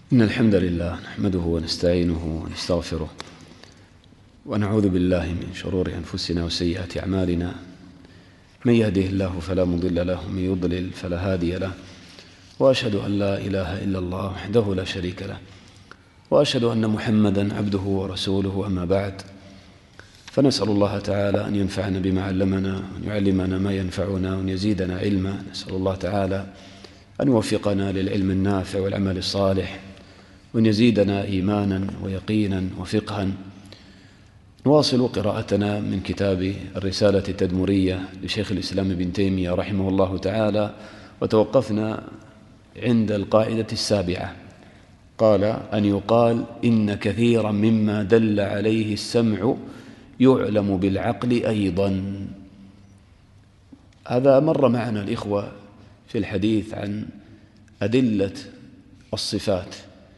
إن الحمد لله نحمده ونستعينه ونستغفره ونعوذ بالله من شرور أنفسنا وسيئات أعمالنا. من يهده الله فلا مضل له ومن يضلل فلا هادي له، وأشهد أن لا إله إلا الله وحده لا شريك له، وأشهد أن محمدا عبده ورسوله. أما بعد، فنسأل الله تعالى أن ينفعنا بما علمنا وأن يعلمنا ما ينفعنا وأن يزيدنا علما. نسأل الله تعالى أن يوفقنا للعلم النافع والعمل الصالح، وأن يزيدنا إيمانا ويقينا وفقها. نواصل قراءتنا من كتاب الرسالة التدمرية لشيخ الإسلام ابن تيمية رحمه الله تعالى، وتوقفنا عند القاعدة السابعة. قال: أن يقال إن كثيرا مما دل عليه السمع يعلم بالعقل أيضا. هذا مر معنا الإخوة في الحديث عن أدلة الصفات.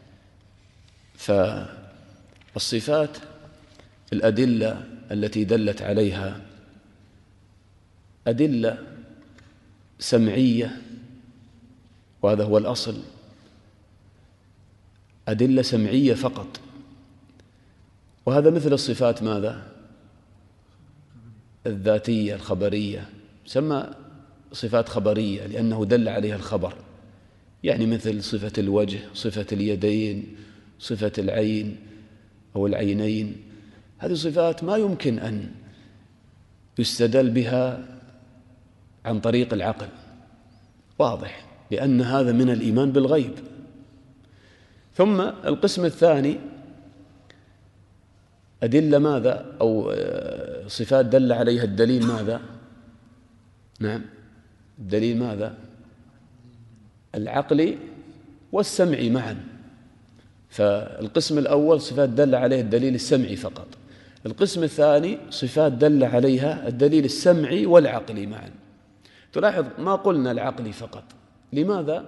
فالصفات الأدلة التي دلت عليها أدلة سمعية، وهذا هو الأصل، أدلة سمعية فقط. وهذا مثل الصفات ماذا؟ الذاتية الخبرية، سمى صفات خبرية لأنه دل عليها الخبر، يعني مثل صفة الوجه، صفة اليدين، صفة العين أو العينين. هذه صفات ما يمكن أن يستدل بها عن طريق العقل، واضح، لأن هذا من الإيمان بالغيب. ثم القسم الثاني أدلة ماذا؟ أو صفات دل عليها الدليل ماذا؟ نعم، الدليل ماذا؟ العقلي والسمعي معا. فالقسم الأول صفات دل عليها الدليل السمعي فقط، القسم الثاني صفات دل عليها الدليل السمعي والعقلي معا. تلاحظ ما قلنا العقلي فقط. لماذا؟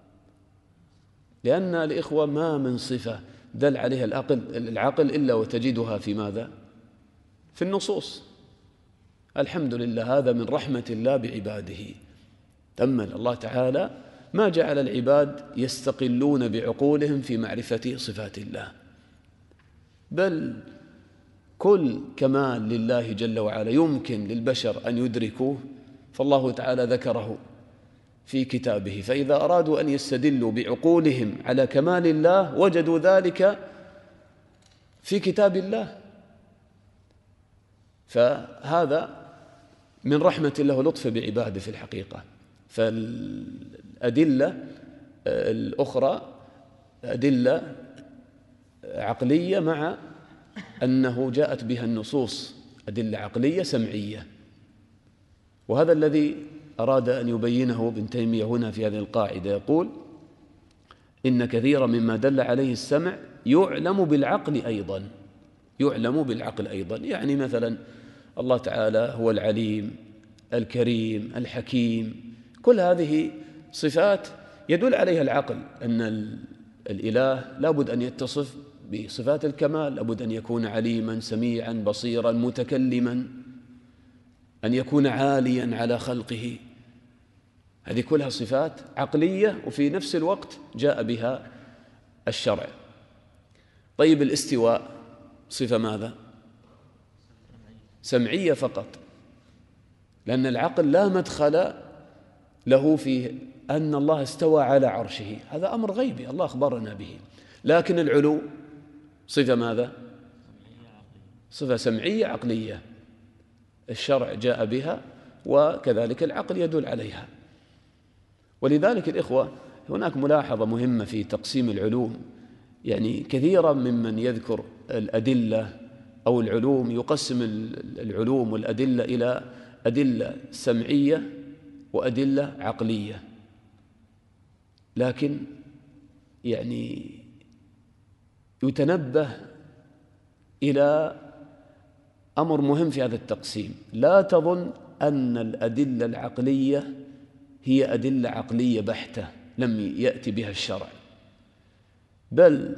لأن الإخوة ما من صفة دل عليها العقل إلا وتجدها في ماذا؟ في النصوص. الحمد لله، هذا من رحمة الله بعباده. تأمل الله تعالى ما جعل العباد يستقلون بعقولهم في معرفة صفات الله، بل كل كمال لله جل وعلا يمكن للبشر أن يدركوه، فالله تعالى ذكره في كتابه. فإذا أرادوا أن يستدلوا بعقولهم على كمال الله وجدوا ذلك في كتاب الله. فهذا من رحمة الله ولطفه بعباده في الحقيقة. فالأدلة الأخرى أدلة عقلية، مع أنه جاءت بها النصوص أدلة عقلية سمعية. وهذا الذي أراد أن يبينه ابن تيمية هنا في هذه القاعدة. يقول: إن كثيرا مما دل عليه السمع يعلم بالعقل أيضا. يعلم بالعقل أيضا، يعني مثلا الله تعالى هو العليم الكريم الحكيم، كل هذه صفات يدل عليها العقل أن الإله لابد أن يتصف بصفات الكمال، لابد أن يكون عليما سميعا بصيرا متكلما، أن يكون عاليا على خلقه. هذه كلها صفات عقلية، وفي نفس الوقت جاء بها الشرع. طيب الاستواء صفة ماذا؟ سمعية فقط، لأن العقل لا مدخل له في أن الله استوى على عرشه، هذا أمر غيبي الله أخبرنا به. لكن العلو صفة ماذا؟ صفة سمعية عقلية، الشرع جاء بها وكذلك العقل يدل عليها. ولذلك الإخوة هناك ملاحظة مهمة في تقسيم العلوم. يعني كثيرا ممن يذكر الأدلة أو العلوم يقسم العلوم والأدلة إلى أدلة سمعية وأدلة عقلية. لكن يعني يتنبه إلى أمر مهم في هذا التقسيم. لا تظن أن الأدلة العقلية هي أدلة عقلية بحتة لم يأتي بها الشرع، بل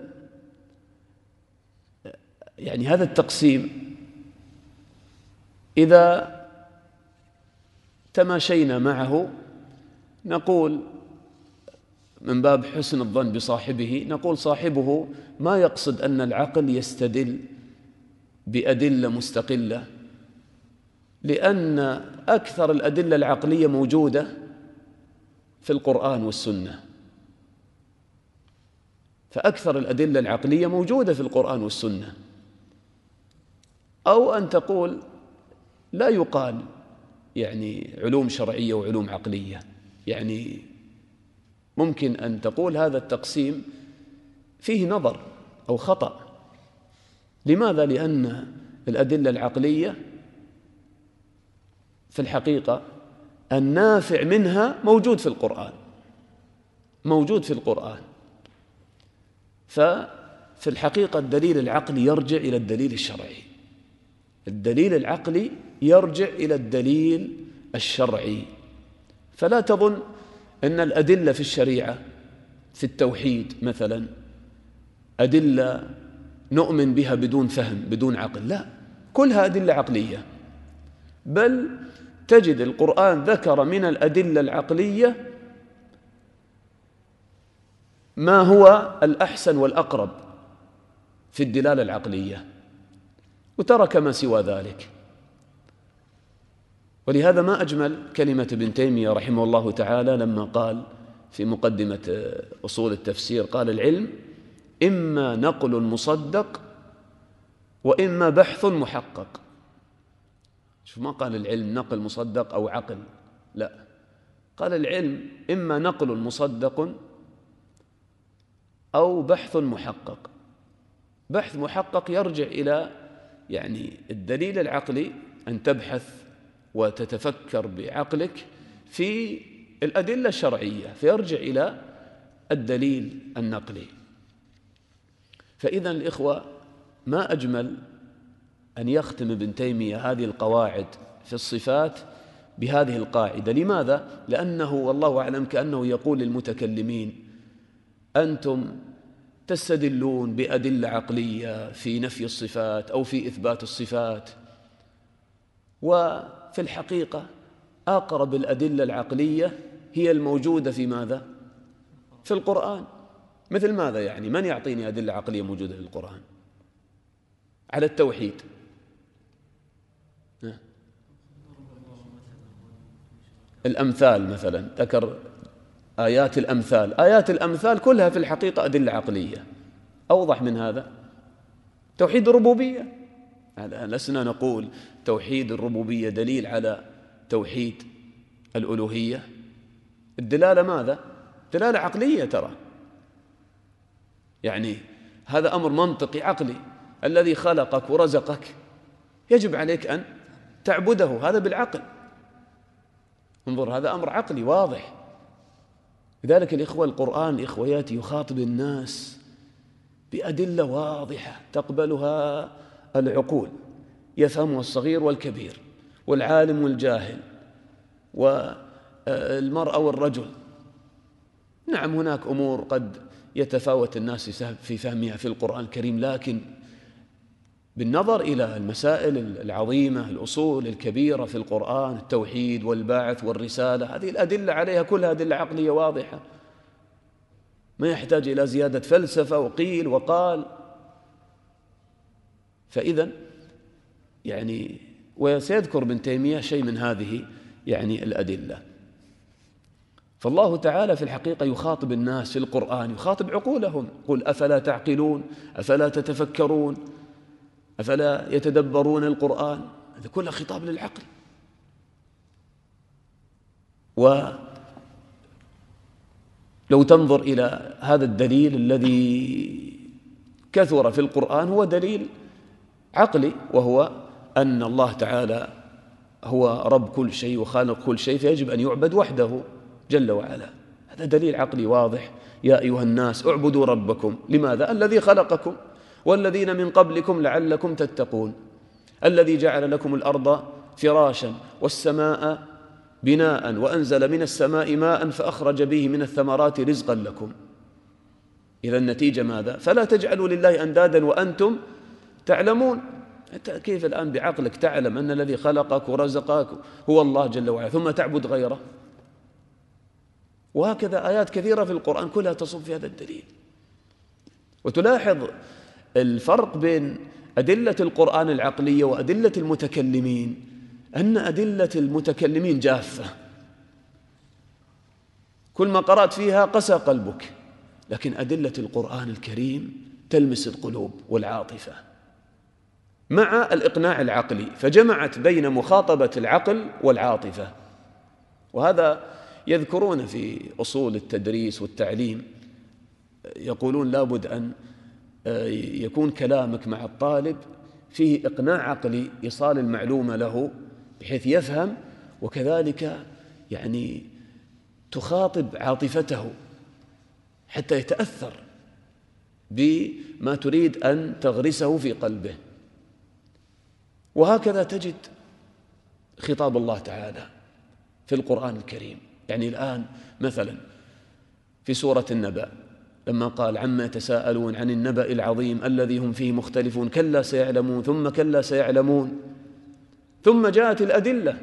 يعني هذا التقسيم إذا تماشينا معه نقول من باب حسن الظن بصاحبه نقول صاحبه ما يقصد أن العقل يستدل بأدلة مستقلة، لأن أكثر الأدلة العقلية موجودة في القرآن والسنة، فأكثر الأدلة العقلية موجودة في القرآن والسنة. أو أن تقول لا يقال يعني علوم شرعية وعلوم عقلية، يعني ممكن أن تقول هذا التقسيم فيه نظر أو خطأ. لماذا؟ لأن الأدلة العقلية في الحقيقة النافع منها موجود في القرآن، موجود في القرآن. ففي الحقيقة الدليل العقلي يرجع إلى الدليل الشرعي، الدليل العقلي يرجع إلى الدليل الشرعي. فلا تظن أن الأدلة في الشريعة في التوحيد مثلا أدلة نؤمن بها بدون فهم بدون عقل، لا، كلها أدلة عقلية. بل تجد القرآن ذكر من الأدلة العقلية ما هو الأحسن والأقرب في الدلالة العقلية، وترك ما سوى ذلك. ولهذا ما أجمل كلمة ابن تيمية رحمه الله تعالى لما قال في مقدمة أصول التفسير، قال: العلم إما نقل مصدق وإما بحث محقق. شوف، ما قال العلم نقل مصدق أو عقل، لا، قال العلم إما نقل مصدق أو بحث محقق. بحث محقق يرجع إلى يعني الدليل العقلي، أن تبحث وتتفكر بعقلك في الأدلة الشرعية، فيرجع إلى الدليل النقلي. فإذا الإخوة، ما أجمل أن يختم ابن تيمية هذه القواعد في الصفات بهذه القاعدة. لماذا؟ لأنه والله أعلم كأنه يقول للمتكلمين: أنتم تستدلون بأدلة عقلية في نفي الصفات أو في إثبات الصفات، وفي الحقيقة أقرب الأدلة العقلية هي الموجودة في ماذا؟ في القرآن. مثل ماذا يعني؟ من يعطيني أدلة عقلية موجودة في القرآن على التوحيد؟ الأمثال مثلا، ذكر آيات الأمثال. آيات الأمثال كلها في الحقيقة أدلة عقلية. أوضح من هذا توحيد الربوبية. لسنا نقول توحيد الربوبية دليل على توحيد الألوهية. الدلالة ماذا؟ دلالة عقلية. ترى يعني هذا أمر منطقي عقلي، الذي خلقك ورزقك يجب عليك أن تعبده، هذا بالعقل. انظر، هذا أمر عقلي واضح. لذلك الإخوة، القرآن إخوياتي يخاطب الناس بأدلة واضحة تقبلها العقول، يفهمها الصغير والكبير والعالم والجاهل والمرأة والرجل. نعم، هناك أمور قد يتفاوت الناس في فهمها في القرآن الكريم، لكن بالنظر إلى المسائل العظيمة، الأصول الكبيرة في القرآن، التوحيد والبعث والرسالة، هذه الأدلة عليها كلها أدلة عقلية واضحة، ما يحتاج إلى زيادة فلسفة وقيل وقال. فإذا يعني وسيذكر ابن تيمية شيء من هذه يعني الأدلة. فالله تعالى في الحقيقة يخاطب الناس في القرآن، يخاطب عقولهم، قل أفلا تعقلون، أفلا تتفكرون، أفلا يتدبرون القرآن. هذا كله خطاب للعقل. ولو تنظر إلى هذا الدليل الذي كثر في القرآن، هو دليل عقلي، وهو أن الله تعالى هو رب كل شيء وخالق كل شيء، فيجب أن يعبد وحده جل وعلا. هذا دليل عقلي واضح. يا أيها الناس اعبدوا ربكم. لماذا؟ الذي خلقكم والذين من قبلكم لعلكم تتقون، الذي جعل لكم الأرض فراشا والسماء بناء وأنزل من السماء ماء فأخرج به من الثمرات رزقا لكم. إذا النتيجة ماذا؟ فلا تجعلوا لله أندادا وأنتم تعلمون. أنت كيف الآن بعقلك تعلم أن الذي خلقك ورزقك هو الله جل وعلا ثم تعبد غيره؟ وهكذا آيات كثيرة في القرآن كلها تصب في هذا الدليل. وتلاحظ الفرق بين أدلة القرآن العقلية وأدلة المتكلمين، أن أدلة المتكلمين جافة، كل ما قرأت فيها قسى قلبك، لكن أدلة القرآن الكريم تلمس القلوب والعاطفة مع الإقناع العقلي، فجمعت بين مخاطبة العقل والعاطفة. وهذا يذكرون في أصول التدريس والتعليم، يقولون لابد أن يكون كلامك مع الطالب فيه إقناع عقلي، إيصال المعلومة له بحيث يفهم، وكذلك يعني تخاطب عاطفته حتى يتأثر بما تريد أن تغرسه في قلبه. وهكذا تجد خطاب الله تعالى في القرآن الكريم. يعني الآن مثلا في سورة النبأ لما قال عما يتساءلون عن النبأ العظيم الذي هم فيه مختلفون كلا سيعلمون ثم كلا سيعلمون، ثم جاءت الأدلة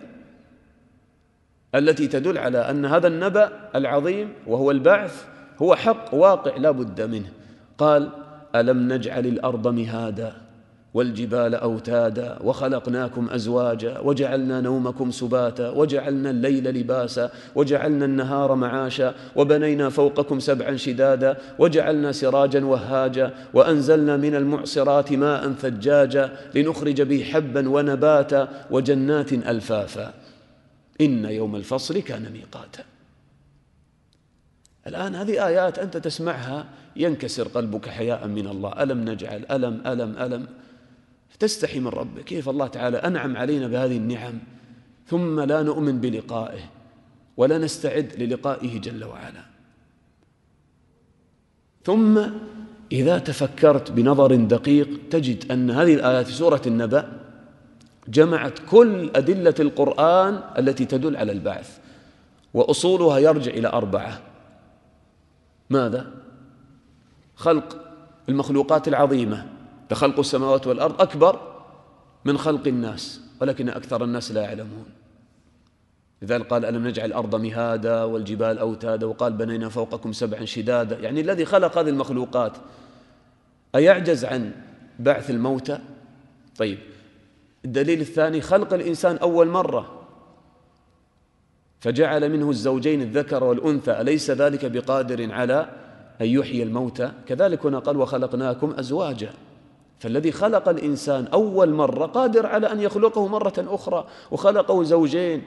التي تدل على أن هذا النبأ العظيم وهو البعث هو حق واقع لا بد منه. قال ألم نجعل الأرض مهادا والجبال أوتادا وخلقناكم أزواجا وجعلنا نومكم سباتا وجعلنا الليل لباسا وجعلنا النهار معاشا وبنينا فوقكم سبعا شدادا وجعلنا سراجا وهاجا وأنزلنا من المعصرات ماء ثجاجا لنخرج به حبا ونباتا وجنات ألفافا إن يوم الفصل كان ميقاتا. الآن هذه آيات أنت تسمعها ينكسر قلبك حياء من الله. ألم نجعل ألم ألم ألم، تستحي من ربك كيف الله تعالى أنعم علينا بهذه النعم ثم لا نؤمن بلقائه ولا نستعد للقائه جل وعلا. ثم إذا تفكرت بنظر دقيق تجد أن هذه الآيات في سورة النبأ جمعت كل أدلة القرآن التي تدل على البعث، وأصولها يرجع إلى 4. ماذا؟ خلق المخلوقات العظيمة، لخلق السماوات والأرض أكبر من خلق الناس ولكن أكثر الناس لا يعلمون. لذلك قال ألم نجعل الأرض مهادا والجبال أوتادا وقال بنينا فوقكم سبعا شدادا. يعني الذي خلق هذه المخلوقات أيعجز عن بعث الموتى؟ طيب الدليل الثاني خلق الإنسان أول مرة فجعل منه الزوجين الذكر والأنثى، أليس ذلك بقادر على أن يحيي الموتى؟ كذلك هنا قال وخلقناكم أزواجا، فالذي خلق الإنسان أول مرة قادر على أن يخلقه مرة أخرى، وخلقه زوجين،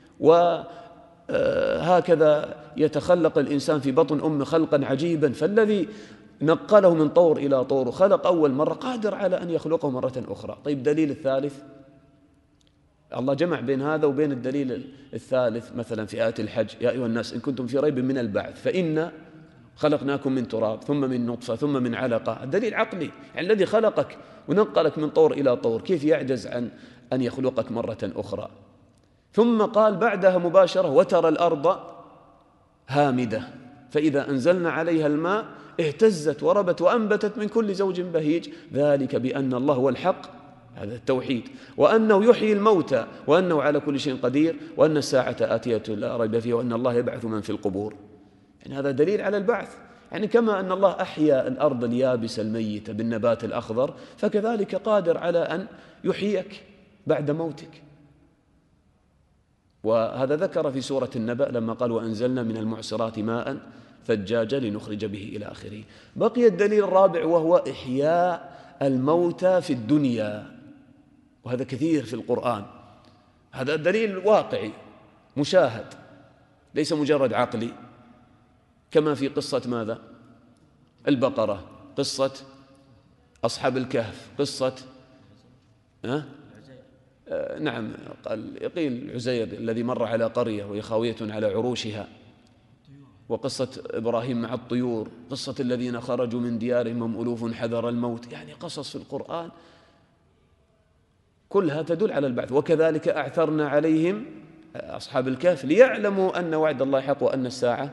وهكذا يتخلق الإنسان في بطن أمه خلقا عجيبا. فالذي نقله من طور إلى طور وخلق أول مرة قادر على أن يخلقه مرة أخرى. طيب دليل الثالث، الله جمع بين هذا وبين الدليل الثالث مثلا في آية الحج يا أيها الناس إن كنتم في ريب من البعث فإنا خلقناكم من تراب ثم من نطفة ثم من علقة. الدليل عقلي، يعني الذي خلقك ونقلك من طور إلى طور كيف يعجز عن أن يخلقك مرة أخرى؟ ثم قال بعدها مباشرة وترى الأرض هامدة فإذا أنزلنا عليها الماء اهتزت وربت وأنبتت من كل زوج بهيج ذلك بأن الله هو الحق، هذا التوحيد، وأنه يحيي الموتى وأنه على كل شيء قدير وأن الساعة آتية لا ريب فيها وأن الله يبعث من في القبور. يعني هذا دليل على البعث. يعني كما أن الله أحيا الأرض اليابسة الميتة بالنبات الأخضر فكذلك قادر على أن يحييك بعد موتك. وهذا ذكر في سورة النبأ لما قال وأنزلنا من المعصرات ماء ثجاجا لنخرج به إلى آخره. بقي الدليل الرابع وهو إحياء الموتى في الدنيا، وهذا كثير في القرآن. هذا دليل واقعي مشاهد ليس مجرد عقلي، كما في قصة ماذا؟ البقرة، قصة أصحاب الكهف، قصة نعم قيل عزير الذي مر على قرية وهي خاوية على عروشها، وقصة إبراهيم مع الطيور، قصة الذين خرجوا من ديارهم هم ألوف حذر الموت. يعني قصص في القرآن كلها تدل على البعث. وكذلك أعثرنا عليهم أصحاب الكهف ليعلموا أن وعد الله حق وأن الساعة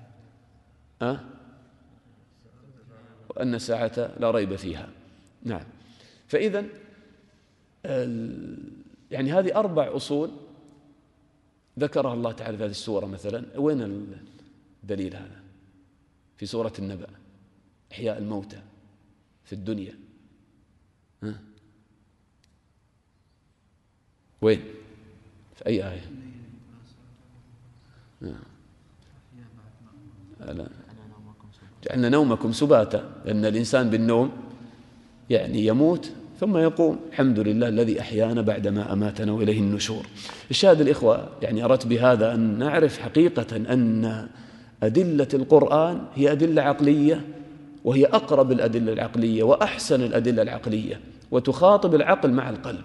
وأن الساعة لا ريب فيها. نعم. فإذن يعني هذه 4 أصول ذكرها الله تعالى في هذه السورة. مثلا وين دليل هذا في سورة النبأ، إحياء الموتى في الدنيا. وين؟ في أي آية؟ لا. جعلنا نومكم سباتا، لأن الإنسان بالنوم يعني يموت ثم يقوم. الحمد لله الذي أحيانا بعدما أماتنا وإليه النشور. الشاهد الإخوة، يعني أردت بهذا أن نعرف حقيقة أن أدلة القرآن هي أدلة عقلية، وهي أقرب الأدلة العقلية وأحسن الأدلة العقلية، وتخاطب العقل مع القلب،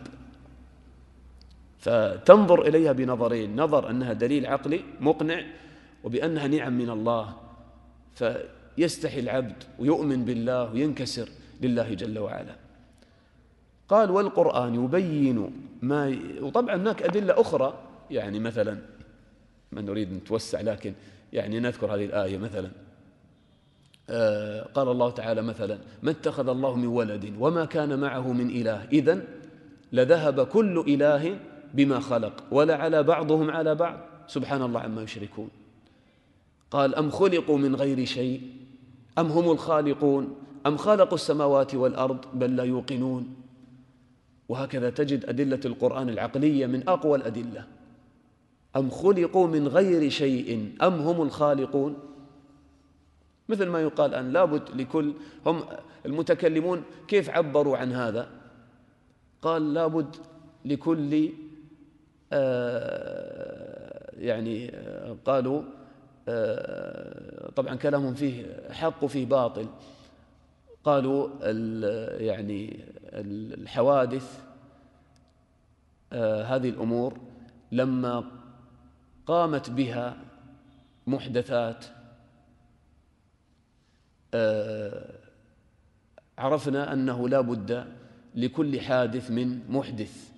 فتنظر إليها بنظرين: نظر أنها دليل عقلي مقنع، وبأنها نعم من الله، فيستحي العبد ويؤمن بالله وينكسر لله جل وعلا. قال: والقرآن يبين ما وطبعا هناك أدلة أخرى، يعني مثلا ما نريد نتوسع، لكن يعني نذكر هذه الآية مثلا. قال الله تعالى مثلا: ما اتخذ الله من ولد وما كان معه من إله إذن لذهب كل إله بما خلق ولعلى بعضهم على بعض سبحان الله عما يشركون. قال: أم خلقوا من غير شيء أم هم الخالقون أم خلقوا السماوات والأرض بل لا يوقنون. وهكذا تجد أدلة القرآن العقلية من أقوى الأدلة. أم خلقوا من غير شيء أم هم الخالقون، مثل ما يقال أن لابد لكل، هم المتكلمون كيف عبروا عن هذا؟ قال: لابد لكل يعني قالوا طبعا كلامهم فيه حق وفيه باطل. قالوا يعني الحوادث هذه الأمور لما قامت بها محدثات عرفنا أنه لا بد لكل حادث من محدث.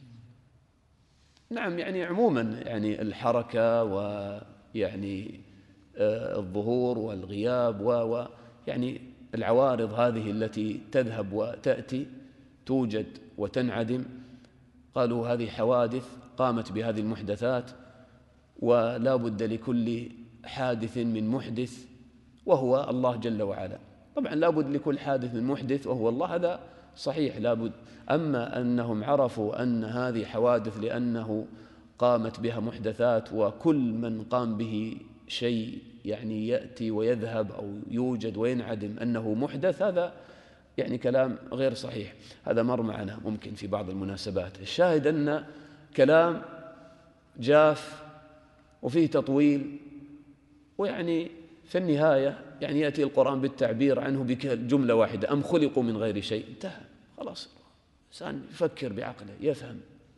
نعم، يعني عموما يعني الحركة ويعني الظهور والغياب ويعني العوارض هذه التي تذهب وتأتي توجد وتنعدم، قالوا هذه حوادث قامت بهذه المحدثات، ولا بد لكل حادث من محدث وهو الله جل وعلا. طبعا لا بد لكل حادث من محدث وهو الله، هذا صحيح لا بد. أما أنهم عرفوا أن هذه حوادث لأنه قامت بها محدثات، وكل من قام به شيء يعني يأتي ويذهب أو يوجد وينعدم أنه محدث، هذا يعني كلام غير صحيح. هذا مر معنا ممكن في بعض المناسبات. الشاهد أن كلام جاف وفيه تطويل، ويعني في النهاية يعني يأتي القرآن بالتعبير عنه بجملة واحدة: أم خلقوا من غير شيء. انتهى، خلاص، الإنسان يفكر بعقله يفهم.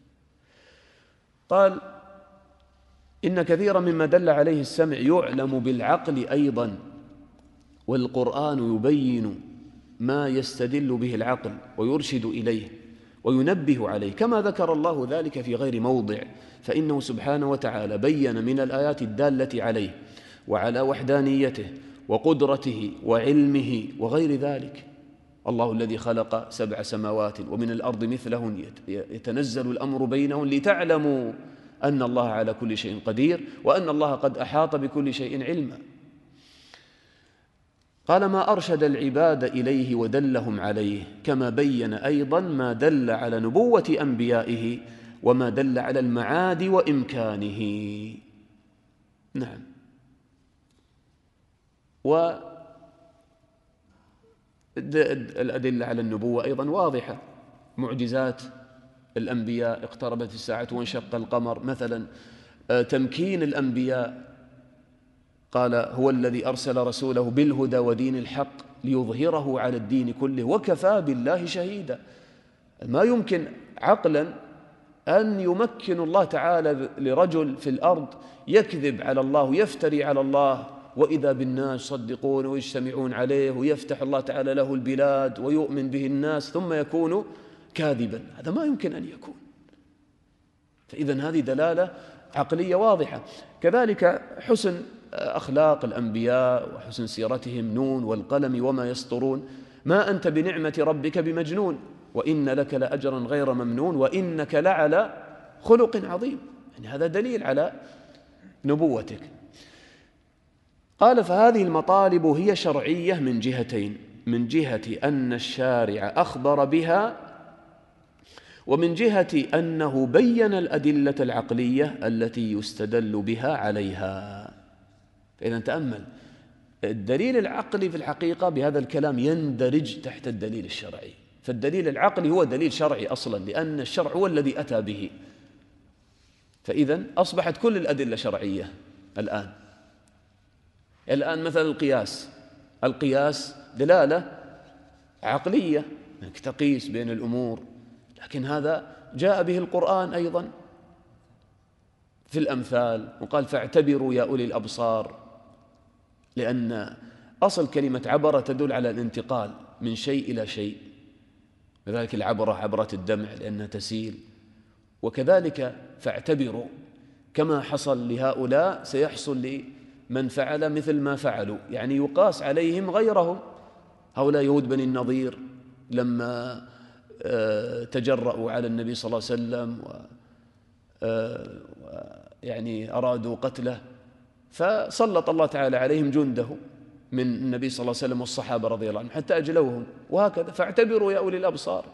قال: إن كثيرا مما دل عليه السمع يعلم بالعقل أيضا، والقرآن يبين ما يستدل به العقل ويرشد إليه وينبه عليه، كما ذكر الله ذلك في غير موضع، فإنه سبحانه وتعالى بين من الآيات الدالة عليه وعلى وحدانيته وقدرته وعلمه وغير ذلك. الله الذي خلق 7 سماوات ومن الأرض مثلهن يتنزل الأمر بينهن لتعلموا أن الله على كل شيء قدير وأن الله قد أحاط بكل شيء علما. قال: ما أرشد العباد إليه ودلهم عليه، كما بين أيضا ما دل على نبوة أنبيائه وما دل على المعاد وإمكانه. نعم. والأدلة على النبوة أيضا واضحة، معجزات الأنبياء: اقتربت الساعة وانشق القمر مثلا. تمكين الأنبياء، قال: هو الذي أرسل رسوله بالهدى ودين الحق ليظهره على الدين كله وكفى بالله شهيدا. ما يمكن عقلا أن يمكن الله تعالى لرجل في الأرض يكذب على الله ويفتري على الله، وإذا بالناس صدقون ويجتمعون عليه ويفتح الله تعالى له البلاد ويؤمن به الناس ثم يكون كاذبا. هذا ما يمكن أن يكون. فإذن هذه دلالة عقلية واضحة. كذلك حسن أخلاق الأنبياء وحسن سيرتهم: نون والقلم وما يسطرون، ما أنت بنعمة ربك بمجنون وإن لك لأجرا غير ممنون وإنك لعلى خلق عظيم. يعني هذا دليل على نبوتك. قال فهذه المطالب هي شرعية من جهتين: من جهة أن الشارع أخبر بها، ومن جهة أنه بين الأدلة العقلية التي يستدل بها عليها. فإذا تأمل، الدليل العقلي في الحقيقة بهذا الكلام يندرج تحت الدليل الشرعي، فالدليل العقلي هو دليل شرعي أصلا، لأن الشرع هو الذي أتى به. فإذا أصبحت كل الأدلة شرعية الآن مثلا القياس دلالة عقلية، أنك تقيس بين الأمور، لكن هذا جاء به القرآن أيضا في الأمثال، وقال فاعتبروا يا أولي الأبصار، لأن أصل كلمة عبر تدل على الانتقال من شيء إلى شيء، لذلك العبرة عبرة الدمع لأنها تسيل. وكذلك فاعتبروا، كما حصل لهؤلاء سيحصل لمن فعل مثل ما فعلوا، يعني يقاس عليهم غيرهم. هؤلاء يهود بني النضير لما تجرؤوا على النبي صلى الله عليه وسلم يعني أرادوا قتله، فسلط الله تعالى عليهم جنده من النبي صلى الله عليه وسلم والصحابة رضي الله عنهم حتى أجلوهم، وهكذا فاعتبروا يا أولي الأبصار.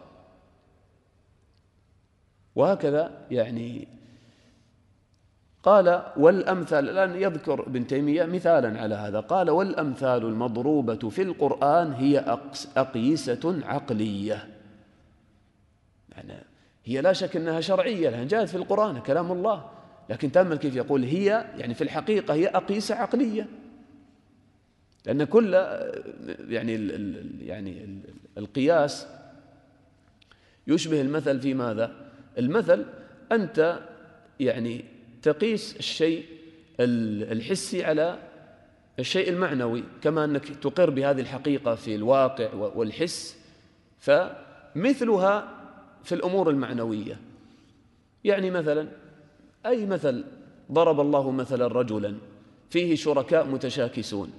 وهكذا يعني قال والأمثال، الآن يذكر ابن تيمية مثالا على هذا، قال والأمثال المضروبة في القرآن هي أقيسة عقلية، يعني هي لا شك أنها شرعية لأنها جاءت في القرآن كلام الله، لكن تأمل كيف يقول هي، يعني في الحقيقة هي أقيسة عقلية، لأن كل يعني القياس يشبه المثل في ماذا؟ المثل أنت يعني تقيس الشيء الحسي على الشيء المعنوي، كما أنك تقر بهذه الحقيقة في الواقع والحس، فمثلها في الأمور المعنوية. يعني مثلا أي مثل ضرب الله مثلا رجلا فيه شركاء متشاكسون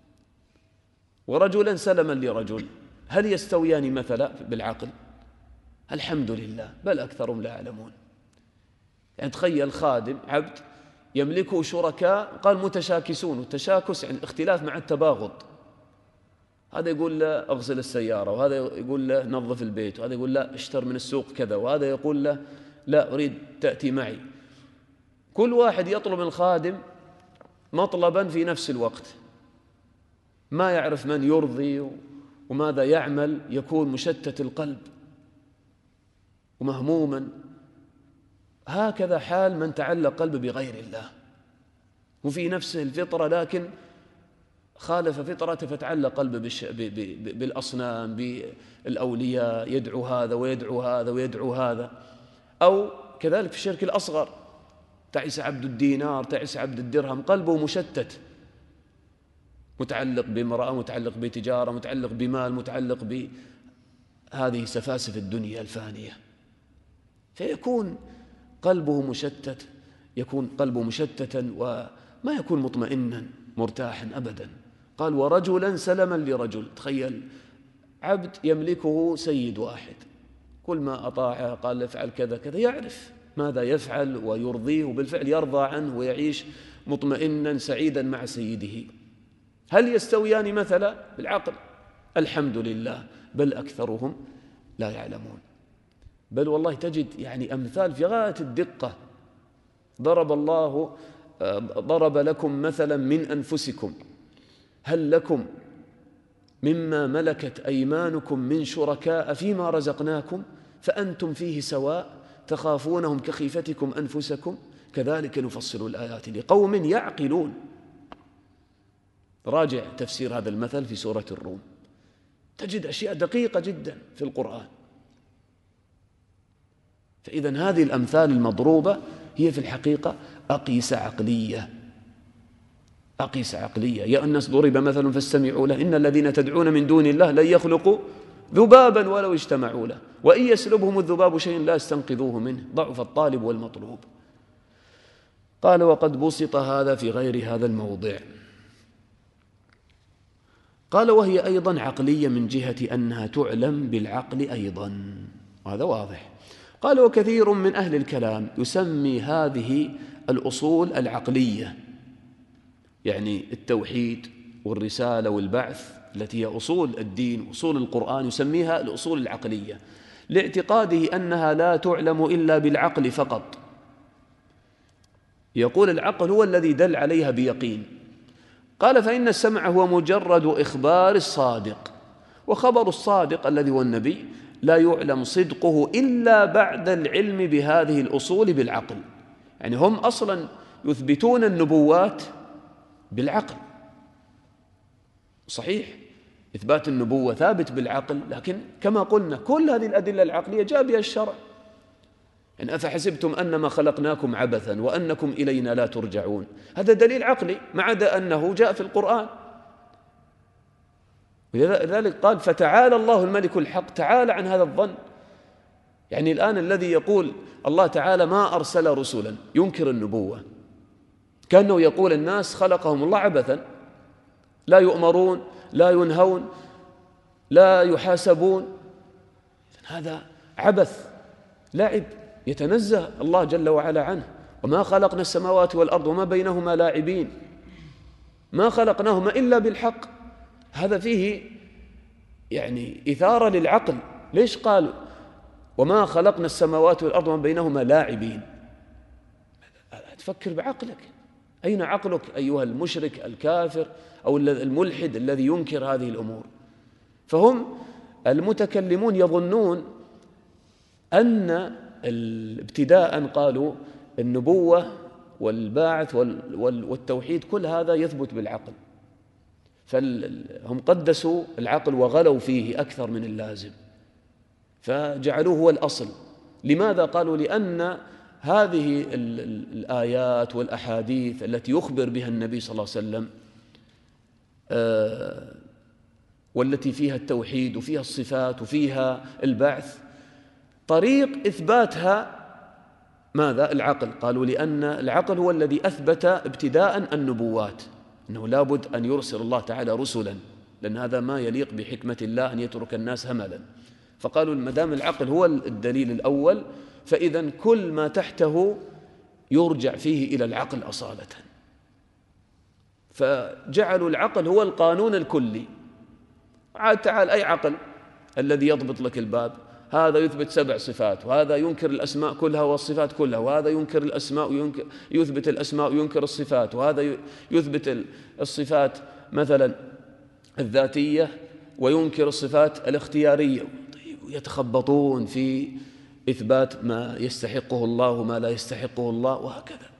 ورجلا سلما لرجل، هل يستويان مثلا بالعقل؟ الحمد لله، بل أكثرهم لا يعلمون. يعني تخيل خادم عبد يملكه شركاء، قال متشاكسون، والتشاكس يعني اختلاف مع التباغض، هذا يقول له أغسل السيارة، وهذا يقول له نظف البيت، وهذا يقول له اشتر من السوق كذا، وهذا يقول له لا أريد تأتي معي. كل واحد يطلب من الخادم مطلبا في نفس الوقت، ما يعرف من يرضي وماذا يعمل، يكون مشتت القلب ومهموما. هكذا حال من تعلق قلبه بغير الله، وفي نفسه الفطرة لكن خالف فطرته فتعلق قلبه بالأصنام، بالأولياء، يدعو هذا ويدعو هذا ويدعو هذا. أو كذلك في الشرك الأصغر، تعس عبد الدينار، تعس عبد الدرهم، قلبه مشتت، متعلق بامرأة، متعلق بتجارة، متعلق بمال، متعلق بهذه سفاسف الدنيا الفانية، فيكون قلبه مشتت، يكون قلبه مشتتا وما يكون مطمئنا مرتاحا أبدا. قال ورجلا سلما لرجل، تخيل عبد يملكه سيد واحد، كل ما أطاعه قال افعل كذا كذا، يعرف ماذا يفعل ويرضيه، وبالفعل يرضى عنه ويعيش مطمئنا سعيدا مع سيده. هل يستويان مثلا بالعقل؟ الحمد لله، بل أكثرهم لا يعلمون. بل والله تجد يعني أمثال في غاية الدقة. ضرب لكم مثلا من أنفسكم هل لكم مما ملكت أيمانكم من شركاء فيما رزقناكم فأنتم فيه سواء تخافونهم كخيفتكم أنفسكم كذلك نفصل الآيات لقوم يعقلون. راجع تفسير هذا المثل في سورة الروم، تجد أشياء دقيقة جدا في القرآن. فإذا هذه الأمثال المضروبة هي في الحقيقة أقيسة عقلية، أقيسة عقلية. يا الناس ضرب مثل فاستمعوا له إن الذين تدعون من دون الله لن يخلقوا ذبابا ولو اجتمعوا له وإن يسلبهم الذباب شيئا لا يستنقذوه منه ضعف الطالب والمطلوب. قال وقد بسط هذا في غير هذا الموضع. قال وهي أيضا عقلية من جهة أنها تعلم بالعقل أيضا، وهذا واضح. قال وكثير من أهل الكلام يسمي هذه الأصول العقلية، يعني التوحيد والرسالة والبعث التي هي أصول الدين أصول القرآن يسميها الأصول العقلية، لاعتقاده أنها لا تعلم إلا بالعقل فقط. يقول العقل هو الذي دل عليها بيقين. قال فإن السمع هو مجرد إخبار الصادق، وخبر الصادق الذي هو النبي لا يعلم صدقه إلا بعد العلم بهذه الأصول بالعقل. يعني هم أصلا يثبتون النبوات بالعقل. صحيح إثبات النبوة ثابت بالعقل، لكن كما قلنا كل هذه الأدلة العقلية جاء بها الشرع. يعني أفحسبتم أنما خلقناكم عبثا وأنكم إلينا لا ترجعون، هذا دليل عقلي ما عدا أنه جاء في القرآن. ولذلك قال فتعالى الله الملك الحق، تعالى عن هذا الظن. يعني الآن الذي يقول الله تعالى ما أرسل رسلا ينكر النبوة، كأنه يقول الناس خلقهم الله عبثا، لا يؤمرون لا ينهون لا يحاسبون. هذا عبث لعب يتنزه الله جل وعلا عنه. وما خلقنا السماوات والأرض وما بينهما لاعبين، ما خلقناهما إلا بالحق. هذا فيه يعني إثارة للعقل. ليش قال وما خلقنا السماوات والأرض وما بينهما لاعبين؟ تفكر بعقلك. أين عقلك أيها المشرك الكافر أو الملحد الذي ينكر هذه الأمور؟ فهم المتكلمون يظنون أن ابتداء قالوا النبوة والباعث والتوحيد كل هذا يثبت بالعقل، فهم قدسوا العقل وغلوا فيه أكثر من اللازم، فجعلوه هو الأصل. لماذا؟ قالوا لأن هذه الآيات والأحاديث التي يخبر بها النبي صلى الله عليه وسلم والتي فيها التوحيد وفيها الصفات وفيها البعث، طريق إثباتها ماذا؟ العقل. قالوا لأن العقل هو الذي أثبت ابتداء النبوات، أنه لابد أن يرسل الله تعالى رسلا، لأن هذا ما يليق بحكمة الله أن يترك الناس هملا. فقالوا ما دام العقل هو الدليل الأول، فإذا كل ما تحته يرجع فيه إلى العقل أصالة. فجعلوا العقل هو القانون الكلي. عاد تعال أي عقل الذي يضبط لك الباب، هذا يثبت 7 صفات، وهذا ينكر الأسماء كلها والصفات كلها، وهذا ينكر الأسماء يثبت الأسماء وينكر الصفات، وهذا يثبت الصفات مثلا الذاتية وينكر الصفات الاختيارية. يتخبطون في إثبات ما يستحقه الله وما لا يستحقه الله وهكذا.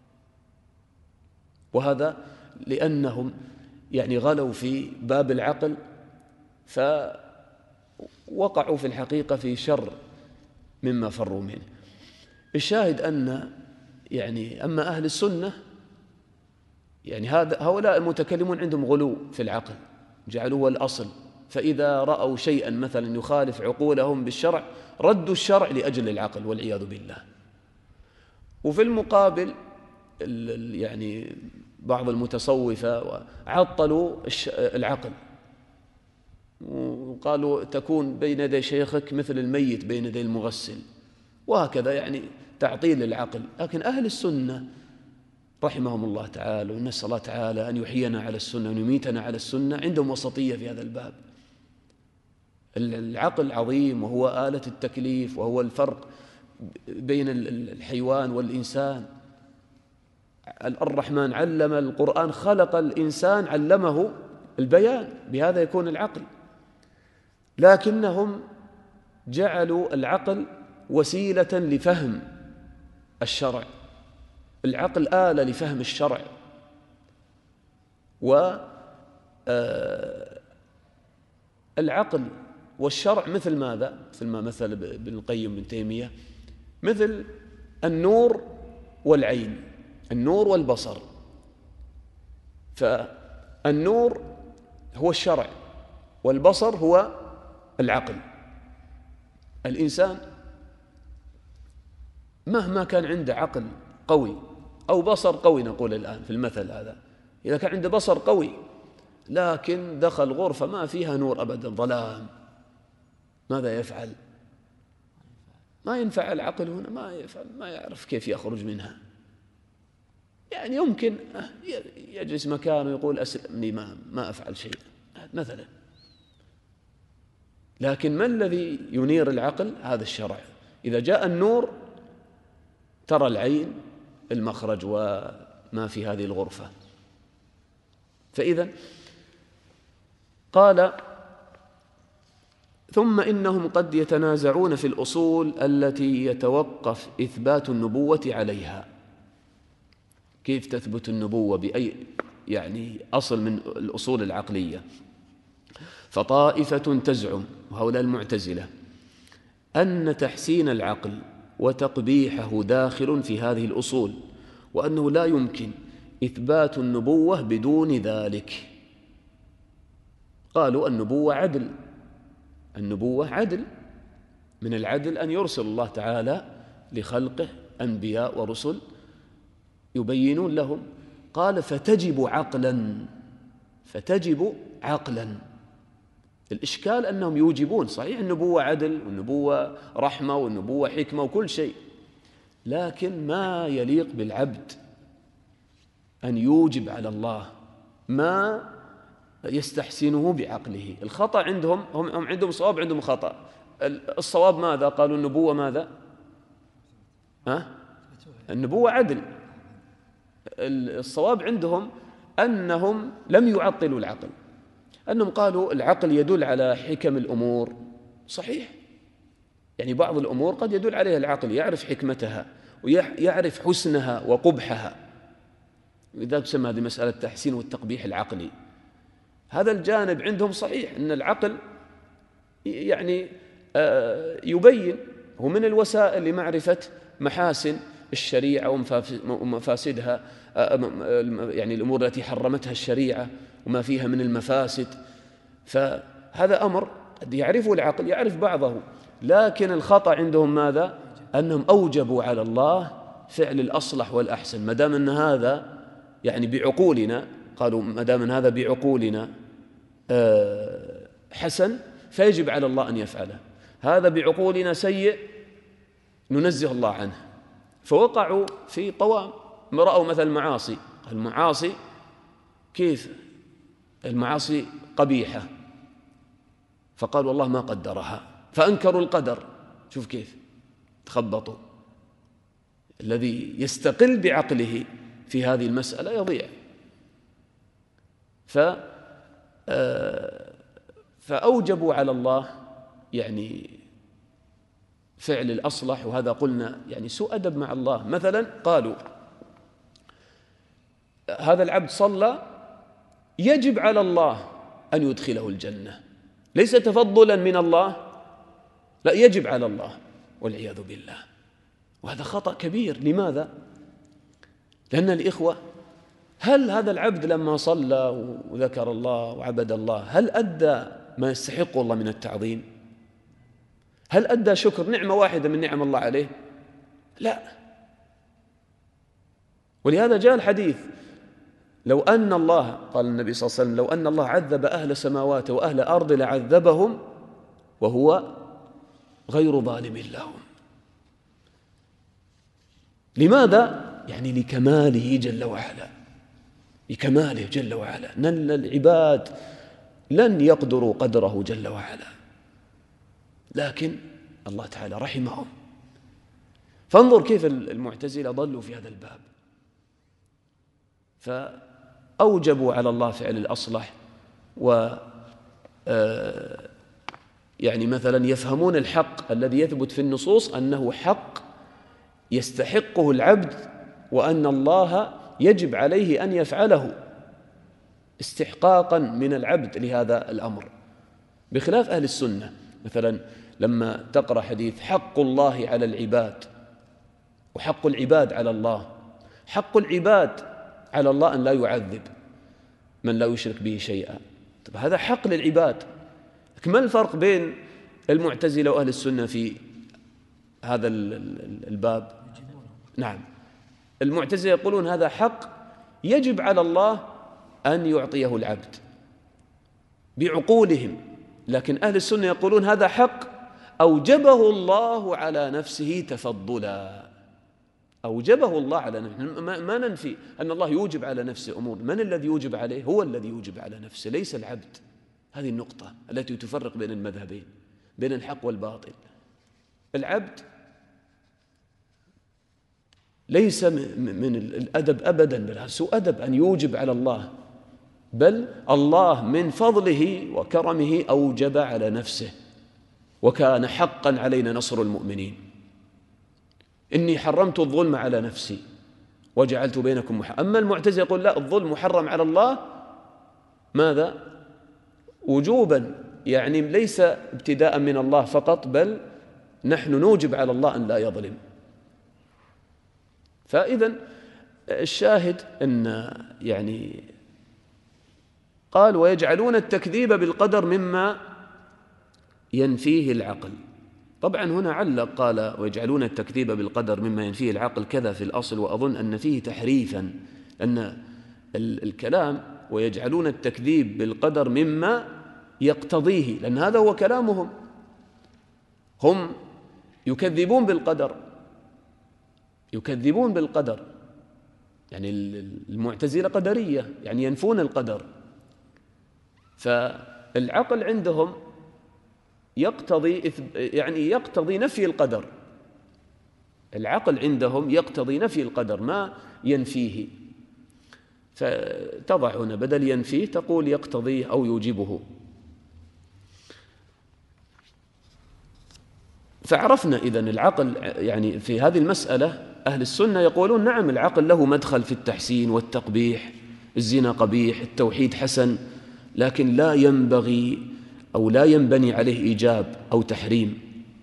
وهذا لأنهم يعني غلوا في باب العقل، فوقعوا في الحقيقة في شر مما فروا منه. الشاهد أن يعني أما أهل السنة يعني هؤلاء المتكلمون عندهم غلو في العقل، جعلوه الأصل. فإذا رأوا شيئا مثلا يخالف عقولهم بالشرع ردوا الشرع لأجل العقل والعياذ بالله. وفي المقابل يعني بعض المتصوفة عطلوا العقل وقالوا تكون بين يدي شيخك مثل الميت بين يدي المغسل، وهكذا يعني تعطيل العقل. لكن أهل السنة رحمهم الله تعالى، ونسأل الله تعالى أن يحيينا على السنة وأن يميتنا على السنة، عندهم وسطية في هذا الباب. العقل عظيم وهو آلة التكليف، وهو الفرق بين الحيوان والإنسان. الرحمن علم القرآن، خلق الإنسان علمه البيان، بهذا يكون العقل. لكنهم جعلوا العقل وسيلة لفهم الشرع، العقل آلة لفهم الشرع. والعقل والشرع مثل ماذا؟ مثل ما مثل ابن القيم بن تيمية، مثل النور والعين، النور والبصر. فالنور هو الشرع والبصر هو العقل. الإنسان مهما كان عنده عقل قوي أو بصر قوي، نقول الآن في المثل هذا، إذا كان عنده بصر قوي لكن دخل غرفة ما فيها نور أبدا، ظلام، ماذا يفعل؟ ما ينفع العقل هنا، ما يفعل، ما يعرف كيف يخرج منها. يعني يمكن يجلس مكانه ويقول أسلمني ما أفعل شيء مثلا، لكن ما الذي ينير العقل؟ هذا الشرع. إذا جاء النور ترى العين المخرج وما في هذه الغرفة. فإذا قال: ثم إنهم قد يتنازعون في الأصول التي يتوقف إثبات النبوة عليها. كيف تثبت النبوة؟ بأي أصل من الأصول العقلية. فطائفة تزعم، وهؤلاء المعتزلة، أن تحسين العقل وتقبيحه داخل في هذه الأصول، وأنه لا يمكن إثبات النبوة بدون ذلك. قالوا النبوة عدل، النبوة عدل، من العدل أن يرسل الله تعالى لخلقه أنبياء ورسل يبينون لهم. قال: فتجب عقلا. الإشكال أنهم يوجبون، صحيح النبوة عدل والنبوة رحمة والنبوة حكمة وكل شيء، لكن ما يليق بالعبد أن يوجب على الله ما يستحسنه بعقله. الخطأ عندهم، هم عندهم صواب عندهم خطأ. الصواب ماذا؟ قالوا النبوة ماذا؟ النبوة عدل. الصواب عندهم أنهم لم يعطلوا العقل، أنهم قالوا العقل يدل على حكم الأمور. صحيح، يعني بعض الأمور قد يدل عليها العقل، يعرف حكمتها ويعرف حسنها وقبحها، لذلك تسمى هذه مسألة التحسين والتقبيح العقلي. هذا الجانب عندهم صحيح، أن العقل يبين، هو من الوسائل لمعرفة محاسن الشريعة ومفاسدها، الأمور التي حرمتها الشريعة وما فيها من المفاسد. فهذا أمر قد يعرفه العقل، يعرف بعضه، لكن الخطأ عندهم ماذا؟ أنهم أوجبوا على الله فعل الأصلح والأحسن. ما دام أن هذا بعقولنا، قالوا ما دام أن هذا بعقولنا حسن فيجب على الله أن يفعله، هذا بعقولنا سيء ننزه الله عنه. فوقعوا في طوام، رأوا مثل المعاصي كيف المعاصي قبيحة، فقالوا الله ما قدرها، فأنكروا القدر. شوف كيف تخبطوا. الذي يستقل بعقله في هذه المسألة يضيع. فأوجبوا على الله فعل الأصلح، وهذا قلنا سوء أدب مع الله. مثلا قالوا هذا العبد صلى، يجب على الله أن يدخله الجنة، ليس تفضلا من الله، لا، يجب على الله، والعياذ بالله. وهذا خطأ كبير. لماذا؟ لأن الإخوة، هل هذا العبد لما صلى وذكر الله وعبد الله هل أدى ما يستحق الله من التعظيم؟ هل أدى شكر نعمة واحدة من نعم الله عليه؟ لا. ولهذا جاء الحديث: لو أن الله، قال النبي صلى الله عليه وسلم، لو أن الله عذب أهل السماوات وأهل الأرض لعذبهم وهو غير ظالم لهم. لماذا؟ لكماله جل وعلا، لكماله جل وعلا، أن العباد لن يقدروا قدره جل وعلا، لكن الله تعالى رحمهم. فانظر كيف المعتزلة ضلوا في هذا الباب، فأوجبوا على الله فعل الأصلح، مثلا يفهمون الحق الذي يثبت في النصوص أنه حق يستحقه العبد، وأن الله يجب عليه أن يفعله استحقاقا من العبد لهذا الأمر، بخلاف أهل السنة. مثلا لما تقرأ حديث حق الله على العباد وحق العباد على الله، حق العباد على الله أن لا يعذب من لا يشرك به شيئا. طب هذا حق للعباد. لكن ما الفرق بين المعتزلة وأهل السنة في هذا الباب؟ نعم، المعتزلة يقولون هذا حق يجب على الله أن يعطيه العبد بعقولهم، لكن أهل السنة يقولون هذا حق أوجبه الله على نفسه تفضلا. أوجبه الله على نفسه. ما ننفي أن الله يوجب على نفسه أمور. من الذي يوجب عليه؟ هو الذي يوجب على نفسه، ليس العبد. هذه النقطة التي تفرق بين المذهبين، بين الحق والباطل. العبد ليس من الأدب أبدا، بل سوء أدب أن يوجب على الله، بل الله من فضله وكرمه أوجب على نفسه، وكان حقا علينا نصر المؤمنين. إني حرمت الظلم على نفسي وجعلت بينكم أما المعتزلة يقول لا، الظلم محرم على الله. ماذا؟ وجوبا، يعني ليس ابتداء من الله فقط، بل نحن نوجب على الله أن لا يظلم. فإذا الشاهد أن يعني قال ويجعلون التكذيب بالقدر مما ينفيه العقل. طبعا هنا علق قال ويجعلون التكذيب بالقدر مما ينفيه العقل كذا في الأصل، وأظن أن فيه تحريفا، أن الكلام ويجعلون التكذيب بالقدر مما يقتضيه، لأن هذا هو كلامهم. هم يكذبون بالقدر، يكذبون بالقدر، يعني المعتزلة قدرية، يعني ينفون القدر. فالعقل عندهم يقتضي نفي القدر. العقل عندهم يقتضي نفي القدر ما ينفيه، فتضع هنا بدل ينفيه تقول يقتضيه أو يوجبه. فعرفنا إذن العقل، يعني في هذه المسألة أهل السنة يقولون نعم العقل له مدخل في التحسين والتقبيح، الزنا قبيح، التوحيد حسن، لكن لا ينبغي أو لا ينبني عليه إيجاب أو تحريم.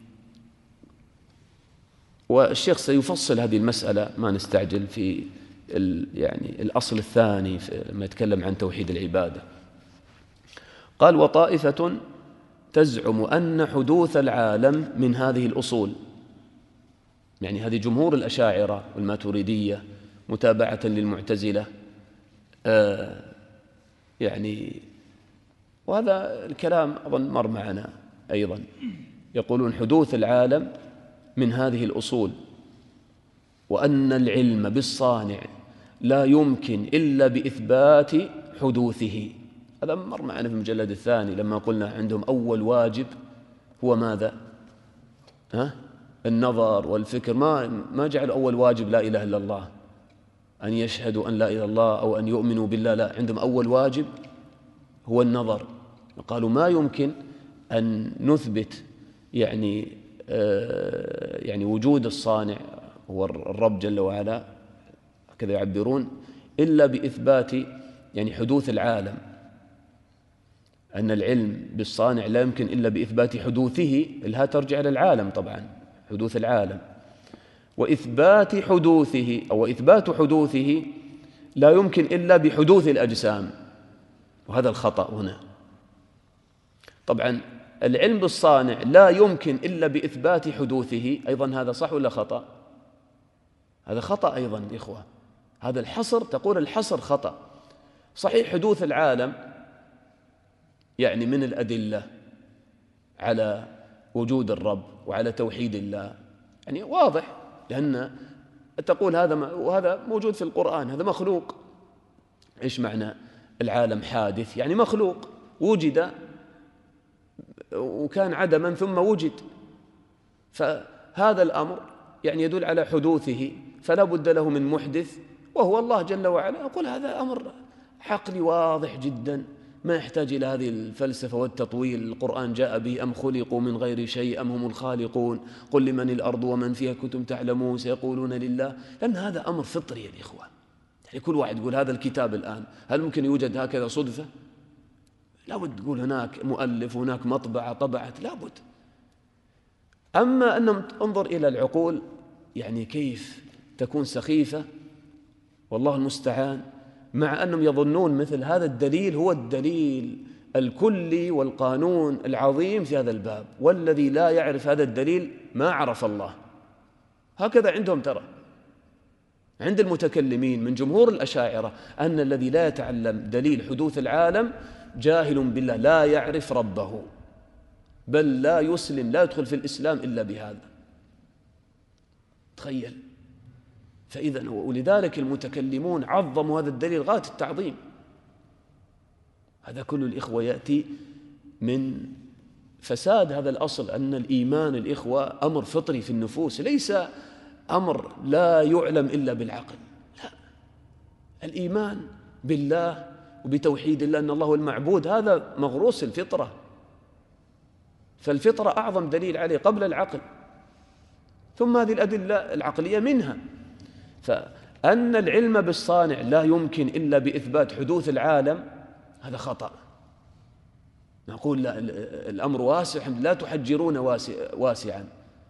والشيخ سيفصل هذه المسألة، ما نستعجل، في يعني الأصل الثاني لما يتكلم عن توحيد العبادة. قال وطائفة تزعم أن حدوث العالم من هذه الأصول، يعني هذه جمهور الأشاعرة والماتريدية متابعة للمعتزلة، يعني وهذا الكلام أظن مر معنا أيضا. يقولون حدوث العالم من هذه الأصول، وأن العلم بالصانع لا يمكن إلا بإثبات حدوثه. هذا مر معنا في المجلد الثاني لما قلنا عندهم أول واجب هو ماذا؟ النظر والفكر. ما جعل أول واجب لا إله إلا الله، أن يشهدوا أن لا إله إلا الله أو أن يؤمنوا بالله، لا، عندهم أول واجب هو النظر. قالوا ما يمكن أن نثبت يعني وجود الصانع هو الرب جل وعلا، هكذا يعبرون، إلا بإثبات يعني حدوث العالم. أن العلم بالصانع لا يمكن إلا بإثبات حدوثه، الها ترجع إلى العالم طبعا، حدوث العالم، وإثبات حدوثه أو إثبات حدوثه لا يمكن إلا بحدوث الأجسام. وهذا الخطأ هنا. طبعا العلم بالصانع لا يمكن إلا بإثبات حدوثه، أيضا هذا صح ولا خطأ؟ هذا خطأ أيضا يا إخوة. هذا الحصر، تقول الحصر خطأ. صحيح حدوث العالم يعني من الأدلة على وجود الرب وعلى توحيد الله، يعني واضح، لأن تقول هذا وهذا موجود في القرآن، هذا مخلوق. إيش معنى العالم حادث؟ يعني مخلوق، وجد وكان عدما ثم وجد، فهذا الأمر يعني يدل على حدوثه، فلا بد له من محدث وهو الله جل وعلا. أقول هذا أمر عقلي واضح جدا، ما يحتاج إلى هذه الفلسفة والتطويل. القرآن جاء به أم خلقوا من غير شيء أم هم الخالقون قل لمن الأرض ومن فيها كنتم تعلمون سيقولون لله. لأن هذا أمر فطري يا إخوة. يعني كل واحد يقول هذا الكتاب الآن هل ممكن يوجد هكذا صدفة؟ لابد تقول هناك مؤلف وهناك مطبعة طبعت، لابد. أما أن انظر إلى العقول يعني كيف تكون سخيفة، والله المستعان، مع أنهم يظنون مثل هذا الدليل هو الدليل الكلي والقانون العظيم في هذا الباب، والذي لا يعرف هذا الدليل ما عرف الله. هكذا عندهم، ترى عند المتكلمين من جمهور الأشاعرة أن الذي لا يتعلم دليل حدوث العالم جاهل بالله، لا يعرف ربه، بل لا يسلم، لا يدخل في الإسلام إلا بهذا. تخيل. فإذا ولذلك المتكلمون عظموا هذا الدليل غاية التعظيم. هذا كل الإخوة يأتي من فساد هذا الأصل، أن الإيمان الإخوة أمر فطري في النفوس، ليس أمر لا يعلم إلا بالعقل. لا، الإيمان بالله وبتوحيد الله أن الله هو المعبود هذا مغروس الفطرة، فالفطرة أعظم دليل عليه قبل العقل، ثم هذه الأدلة العقلية منها. فأن العلم بالصانع لا يمكن إلا بإثبات حدوث العالم هذا خطأ. نقول لا، الأمر واسع، لا تحجرون واسعا.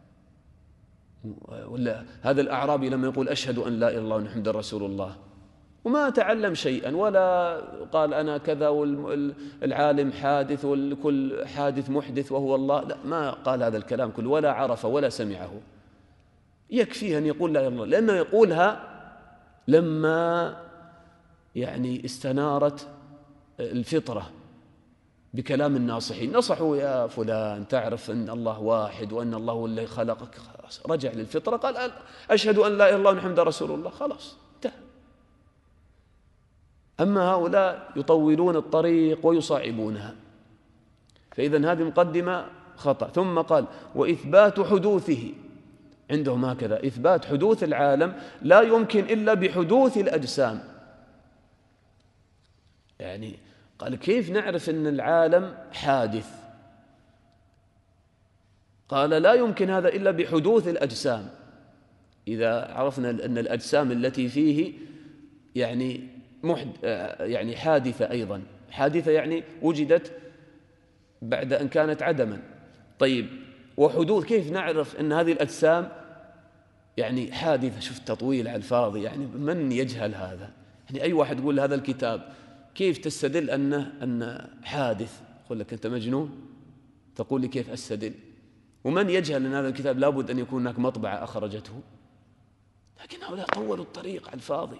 ولا هذا الأعرابي لما يقول أشهد أن لا إله إلا الله وأن رسول الله وما تعلم شيئا ولا قال أنا كذا والعالم حادث والكل حادث محدث وهو الله، لا، ما قال هذا الكلام كله ولا عرف ولا سمعه، يكفيه أن يقول لا إله إلا الله، لأنه يقولها لما استنارت الفطرة بكلام الناصحين، نصحوا يا فلان تعرف أن الله واحد وأن الله هو الذي خلقك، رجع للفطرة قال أشهد أن لا إله إلا الله وأن رسول الله، خلاص انتهى. أما هؤلاء يطولون الطريق ويصعبونها، فإذا هذه مقدمة خطأ. ثم قال وإثبات حدوثه، عندهم هكذا إثبات حدوث العالم لا يمكن إلا بحدوث الأجسام. قال كيف نعرف أن العالم حادث؟ قال لا يمكن هذا إلا بحدوث الأجسام. إذا عرفنا أن الأجسام التي فيه حادثة أيضا، حادثة وجدت بعد أن كانت عدما. طيب وحدوث، كيف نعرف أن هذه الأجسام حادثة؟ شوف تطويل على الفاضي، من يجهل هذا؟ أي واحد يقول هذا الكتاب كيف تستدل أن حادث؟ يقول لك أنت مجنون، تقول لي كيف أستدل؟ ومن يجهل أن هذا الكتاب لابد أن يكون هناك مطبعة أخرجته؟ لكن هؤلاء طولوا الطريق على الفاضي.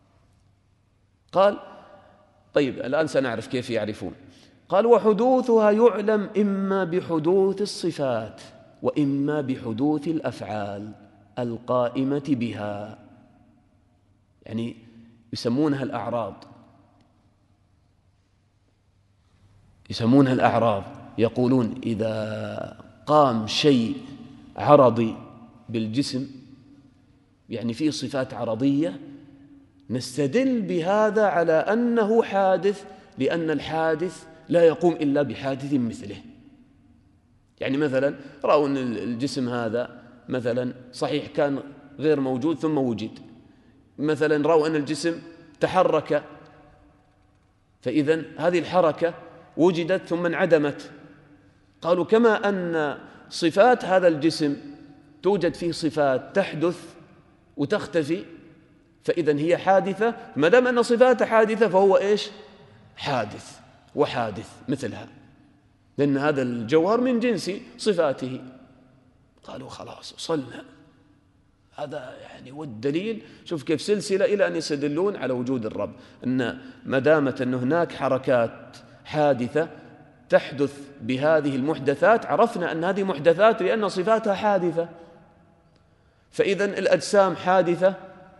قال طيب الآن سنعرف كيف يعرفون. قال وحدوثها يعلم إما بحدوث الصفات وإما بحدوث الأفعال القائمة بها، يسمونها الأعراض، يسمونها الأعراض. يقولون إذا قام شيء عرضي بالجسم فيه صفات عرضية نستدل بهذا على أنه حادث، لأن الحادث لا يقوم إلا بحادث مثله. مثلا رأوا أن الجسم هذا مثلا صحيح كان غير موجود ثم وجد، مثلا رأوا أن الجسم تحرك، فإذا هذه الحركة وجدت ثم انعدمت. قالوا كما أن صفات هذا الجسم توجد فيه صفات تحدث وتختفي، فإذا هي حادثة، ما دام أن صفاتها حادثة فهو إيش؟ حادث وحادث مثلها، لأن هذا الجوهر من جنس صفاته. قالوا خلاص وصلنا، هذا والدليل شوف كيف سلسلة إلى أن يستدلون على وجود الرب، أن ما دامت أن هناك حركات حادثة تحدث بهذه المحدثات عرفنا أن هذه محدثات لأن صفاتها حادثة، فإذا الأجسام حادثة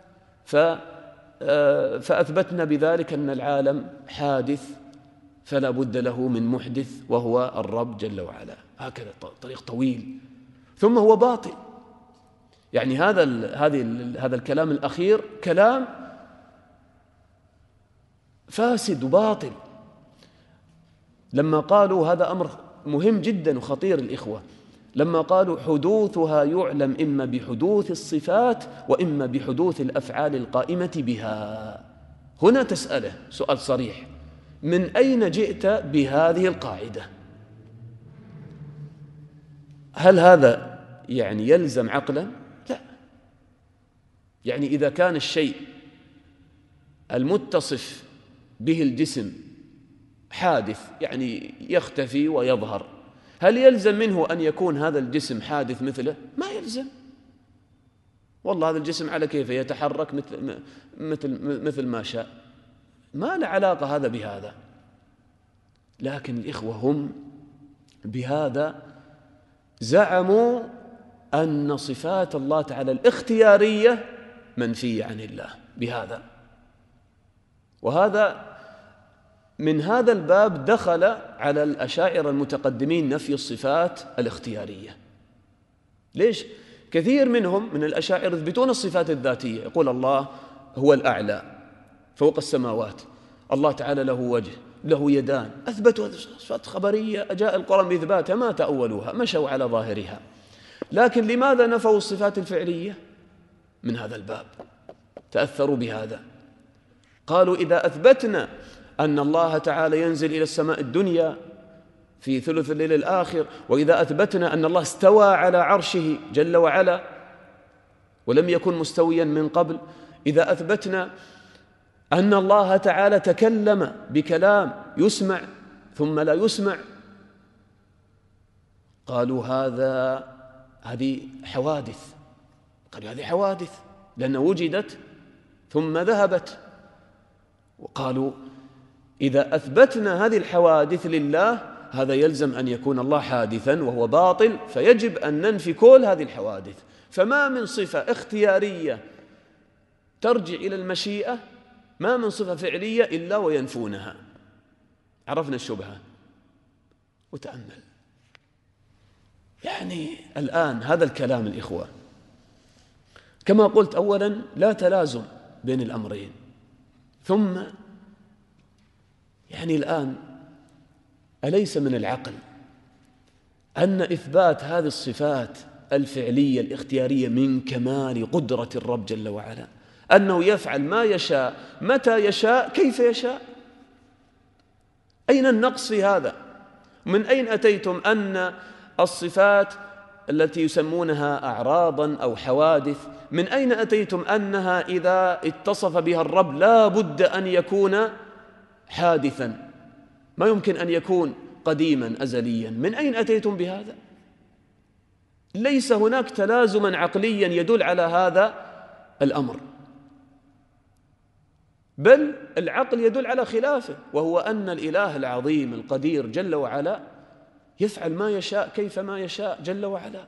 فأثبتنا بذلك أن العالم حادث فلا بد له من محدث وهو الرب جل وعلا. هكذا طريق طويل، ثم هو باطل. هذا الكلام الأخير كلام فاسد وباطل. لما قالوا هذا أمر مهم جدا وخطير الإخوة، لما قالوا حدوثها يعلم إما بحدوث الصفات وإما بحدوث الأفعال القائمة بها، هنا تسأله سؤال صريح: من أين جئت بهذه القاعدة؟ هل هذا يلزم عقلا؟ لا. إذا كان الشيء المتصف به الجسم حادث يختفي ويظهر، هل يلزم منه أن يكون هذا الجسم حادث مثله؟ ما يلزم. والله هذا الجسم على كيفه يتحرك مثل ما شاء، ما له علاقة هذا بهذا. لكن الإخوة هم بهذا زعموا أن صفات الله تعالى الاختيارية منفية عن الله بهذا. وهذا من هذا الباب دخل على الأشاعرة المتقدمين نفي الصفات الاختيارية. ليش؟ كثير منهم من الأشاعرة يثبتون الصفات الذاتية، يقول الله هو الأعلى فوق السماوات، الله تعالى له وجه، له يدان، أثبتوا صفات خبرية جاء القرآن بإثباتها، ما تأولوها، مشوا على ظاهرها. لكن لماذا نفوا الصفات الفعلية؟ من هذا الباب تأثروا بهذا. قالوا إذا أثبتنا أن الله تعالى ينزل إلى السماء الدنيا في ثلث الليل الآخر، وإذا أثبتنا أن الله استوى على عرشه جل وعلا ولم يكن مستويا من قبل، إذا أثبتنا أن الله تعالى تكلم بكلام يسمع ثم لا يسمع، قالوا هذه حوادث. قالوا هذه حوادث لأن وجدت ثم ذهبت. وقالوا إذا أثبتنا هذه الحوادث لله هذا يلزم أن يكون الله حادثا وهو باطل، فيجب أن ننفي كل هذه الحوادث. فما من صفة اختيارية ترجع إلى المشيئة، ما من صفة فعلية إلا وينفونها. عرفنا الشبهة. وتأمل يعني الآن هذا الكلام الإخوة، كما قلت أولا لا تلازم بين الأمرين، ثم يعني الآن أليس من العقل أن إثبات هذه الصفات الفعلية الاختيارية من كمال قدرة الرب جل وعلا، أنه يفعل ما يشاء متى يشاء كيف يشاء؟ أين النقص في هذا؟ من أين أتيتم أن الصفات التي يسمونها أعراضا أو حوادث، من أين أتيتم أنها إذا اتصف بها الرب لا بد أن يكون حادثا، ما يمكن أن يكون قديما أزليا؟ من أين أتيتم بهذا؟ ليس هناك تلازما عقليا يدل على هذا الأمر، بل العقل يدل على خلافه، وهو أن الإله العظيم القدير جل وعلا يفعل ما يشاء كيف ما يشاء جل وعلا.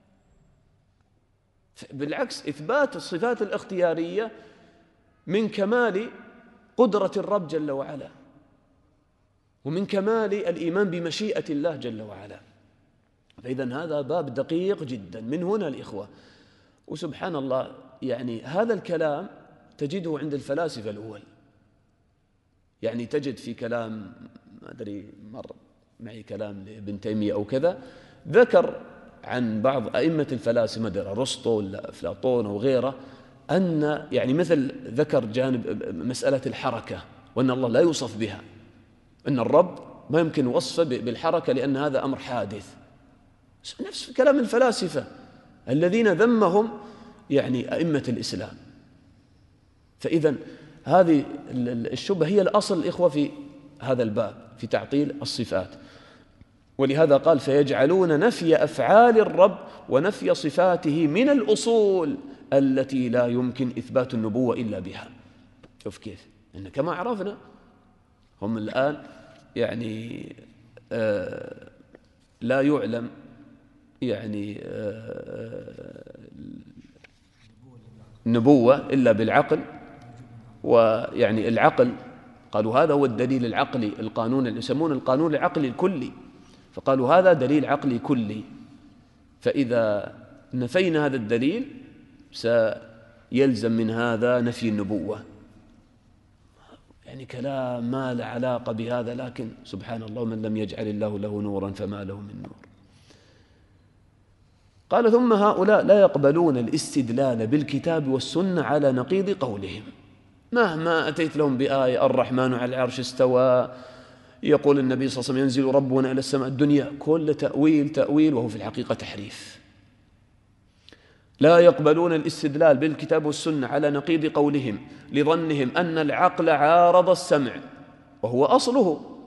بالعكس إثبات الصفات الاختيارية من كمال قدرة الرب جل وعلا، ومن كمال الإيمان بمشيئة الله جل وعلا. فإذن هذا باب دقيق جدا من هنا الإخوة. وسبحان الله يعني هذا الكلام تجده عند الفلاسفة الأول، يعني تجد في كلام ما أدري مر معي كلام لابن تيمية أو كذا، ذكر عن بعض أئمة الفلاسفة مثل أرسطو ولا أفلاطون وغيره أن يعني مثل ذكر جانب مسألة الحركة، وأن الله لا يوصف بها، أن الرب ما يمكن وصفه بالحركة لأن هذا أمر حادث. نفس كلام الفلاسفة الذين ذمهم يعني أئمة الإسلام. فإذا هذه الشبهة هي الأصل الإخوة في هذا الباب في تعطيل الصفات. ولهذا قال فيجعلون نفي أفعال الرب ونفي صفاته من الأصول التي لا يمكن إثبات النبوة إلا بها. شوف كيف إن كما عرفنا هم الآن يعني لا يعلم يعني النبوة إلا بالعقل، ويعني العقل قالوا هذا هو الدليل العقلي، القانون اللي يسمونه القانون العقلي الكلي، فقالوا هذا دليل عقلي كلي، فإذا نفينا هذا الدليل سيلزم من هذا نفي النبوة. يعني كلام ما له علاقة بهذا، لكن سبحان الله من لم يجعل الله له نورا فما له من نور. قال ثم هؤلاء لا يقبلون الاستدلال بالكتاب والسنة على نقيض قولهم، مهما أتيت لهم بآية الرحمن على العرش استوى، يقول النبي صلى الله عليه وسلم ينزل ربنا إلى السماء الدنيا، كل تأويل وهو في الحقيقة تحريف. لا يقبلون الاستدلال بالكتاب والسنة على نقيض قولهم لظنهم أن العقل عارض السمع وهو أصله،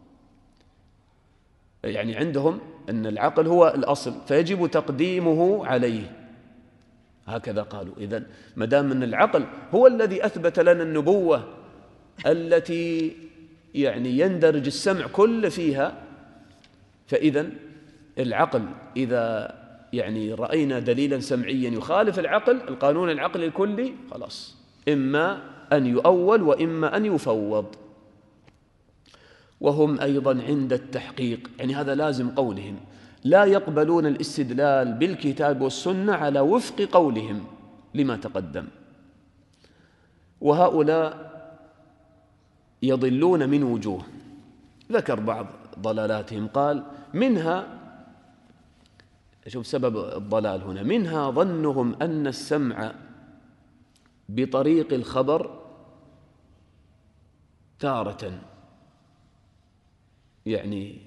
يعني عندهم أن العقل هو الأصل فيجب تقديمه عليه، هكذا قالوا. إذن ما دام أن العقل هو الذي أثبت لنا النبوة التي يعني يندرج السمع كل فيها، فإذن العقل إذا يعني رأينا دليلا سمعيا يخالف العقل، القانون العقلي الكلي، خلاص إما أن يؤول وإما أن يفوض. وهم أيضا عند التحقيق، يعني هذا لازم قولهم، لا يقبلون الاستدلال بالكتاب والسنة على وفق قولهم لما تقدم. وهؤلاء يضلون من وجوه، ذكر بعض ضلالاتهم، قال منها، شوف سبب الضلال هنا، منها ظنهم أن السمع بطريق الخبر تارة، يعني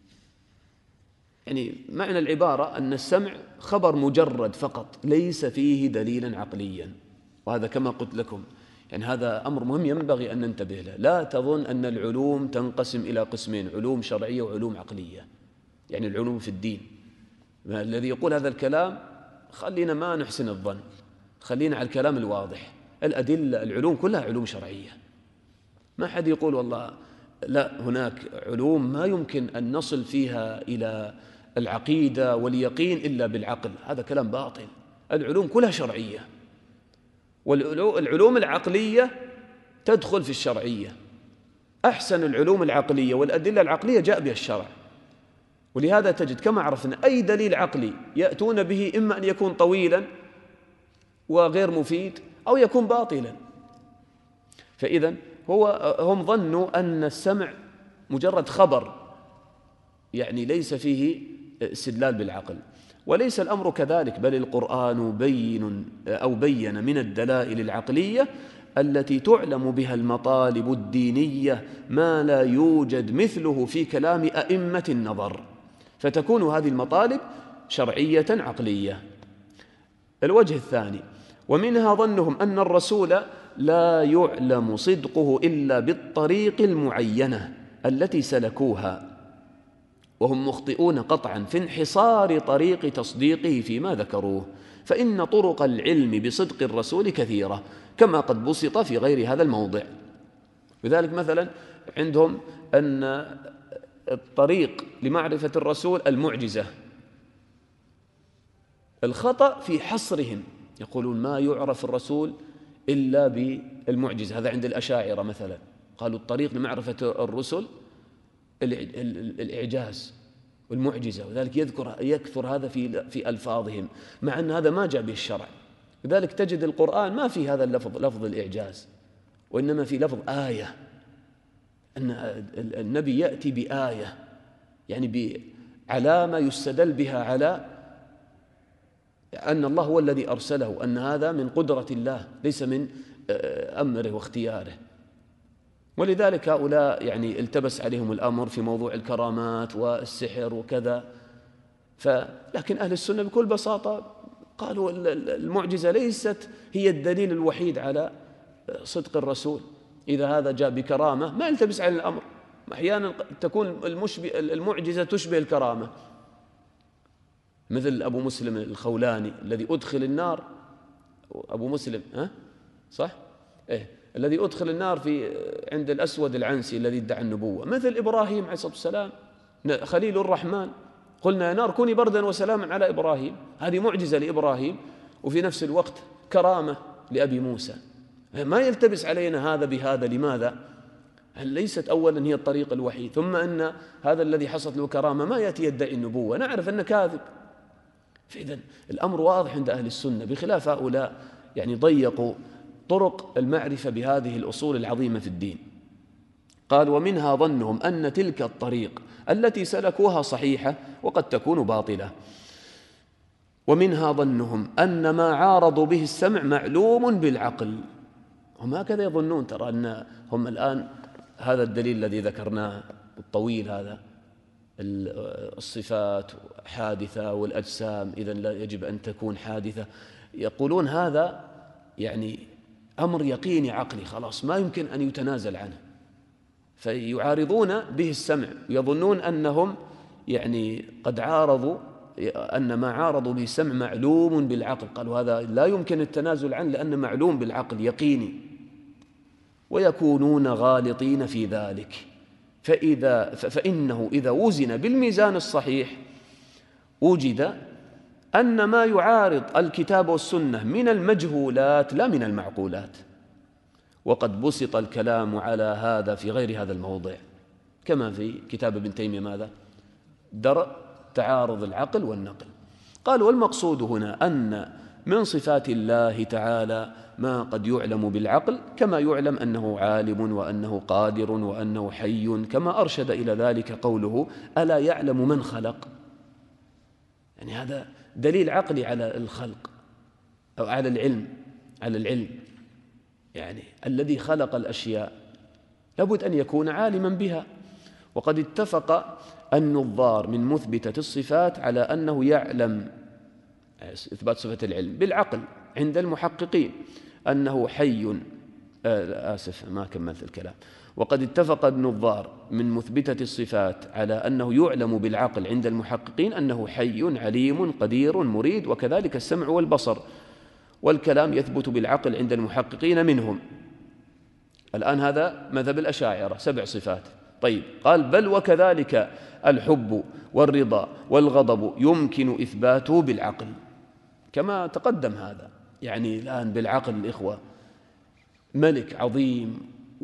معنى العبارة أن السمع خبر مجرد فقط ليس فيه دليلا عقليا. وهذا كما قلت لكم يعني هذا أمر مهم ينبغي أن ننتبه له. لا تظن أن العلوم تنقسم إلى قسمين، علوم شرعية وعلوم عقلية، يعني العلوم في الدين. الذي يقول هذا الكلام خلينا ما نحسن الظن، خلينا على الكلام الواضح. الأدلة العلوم كلها علوم شرعية، ما حد يقول والله لا هناك علوم ما يمكن أن نصل فيها إلى العقيدة واليقين إلا بالعقل، هذا كلام باطل. العلوم كلها شرعية، والعلوم العقلية تدخل في الشرعية. أحسن العلوم العقلية والأدلة العقلية جاء بها الشرع، ولهذا تجد كما عرفنا أي دليل عقلي يأتون به إما أن يكون طويلا وغير مفيد أو يكون باطلا. فإذا هم ظنوا أن السمع مجرد خبر، يعني ليس فيه استدلال بالعقل، وليس الأمر كذلك، بل القرآن بين من الدلائل العقلية التي تعلم بها المطالب الدينية ما لا يوجد مثله في كلام أئمة النظر، فتكون هذه المطالب شرعية عقلية. الوجه الثاني، ومنها ظنهم أن الرسول لا يعلم صدقه إلا بالطريق المعينة التي سلكوها، وهم مخطئون قطعا في انحصار طريق تصديقه فيما ذكروه، فإن طرق العلم بصدق الرسول كثيرة كما قد بسط في غير هذا الموضع. لذلك مثلا عندهم أن الطريق لمعرفة الرسول المعجزة، الخطأ في حصرهم، يقولون ما يعرف الرسول إلا بالمعجزة، هذا عند الأشاعرة مثلا، قالوا الطريق لمعرفة الرسل الإعجاز والمعجزة، وذلك يكثر هذا في ألفاظهم، مع أن هذا ما جاء به الشرع. لذلك تجد القرآن ما في هذا اللفظ، لفظ الإعجاز، وإنما في لفظ آية، أن النبي يأتي بآية، يعني بعلامة يستدل بها على أن الله هو الذي أرسله، أن هذا من قدرة الله ليس من أمره واختياره. ولذلك هؤلاء يعني التبس عليهم الأمر في موضوع الكرامات والسحر وكذا، لكن أهل السنة بكل بساطة قالوا المعجزة ليست هي الدليل الوحيد على صدق الرسول. إذا هذا جاء بكرامة ما يلتبس على الأمر، أحيانا تكون المعجزة تشبه الكرامة، مثل أبو مسلم الخولاني الذي أدخل النار، أبو مسلم صح؟ الذي أدخل النار عند الأسود العنسي الذي ادعى النبوة، مثل إبراهيم عليه الصلاة والسلام خليل الرحمن، قلنا يا نار كوني بردا وسلاما على إبراهيم، هذه معجزة لإبراهيم وفي نفس الوقت كرامة لأبي موسى. ما يلتبس علينا هذا بهذا، لماذا؟ ليست أولا هي الطريق الوحيد، ثم أن هذا الذي حصلت له كرامة ما يأتي يدعي النبوة، نعرف أنه كاذب. فإذا الأمر واضح عند أهل السنة، بخلاف هؤلاء يعني ضيقوا طرق المعرفة بهذه الأصول العظيمة في الدين. قال ومنها ظنهم أن تلك الطريق التي سلكوها صحيحة وقد تكون باطلة، ومنها ظنهم أن ما عارضوا به السمع معلوم بالعقل. هم هكذا يظنون، ترى أن هم الآن هذا الدليل الذي ذكرناه الطويل هذا، الصفات حادثة والأجسام إذن لا يجب أن تكون حادثة، يقولون هذا يعني أمر يقيني عقلي خلاص ما يمكن أن يتنازل عنه، فيعارضون به السمع، يظنون أنهم يعني قد عارضوا، أن ما عارضوا به السمع معلوم بالعقل، قالوا هذا لا يمكن التنازل عنه لأنه معلوم بالعقل يقيني، ويكونون غالطين في ذلك. فإنه إذا وزن بالميزان الصحيح وجد أن ما يعارض الكتاب والسنة من المجهولات لا من المعقولات، وقد بسط الكلام على هذا في غير هذا الموضع، كما في كتاب ابن تيمية ماذا؟ درء تعارض العقل والنقل. قال: والمقصود هنا أن من صفات الله تعالى ما قد يعلم بالعقل، كما يعلم أنه عالم وأنه قادر وأنه حي، كما أرشد إلى ذلك قوله: ألا يعلم من خلق. يعني هذا دليل عقلي على الخلق أو على العلم. يعني الذي خلق الأشياء لابد أن يكون عالما بها. وقد اتفق النظار من مثبتة الصفات على أنه يعلم، إثبات صفة العلم بالعقل عند المحققين، أنه حي. آسف ما كملت الكلام. وقد اتفق النظار من مثبتة الصفات على أنه يعلم بالعقل عند المحققين أنه حي عليم قدير مريد، وكذلك السمع والبصر. والكلام يثبت بالعقل عند المحققين منهم. الآن هذا مذهب الأشاعرة 7 صفات. طيب، قال: بل وكذلك الحب والرضا والغضب يمكن إثباته بالعقل، كما تقدم هذا. يعني الآن بالعقل الإخوة، ملك عظيم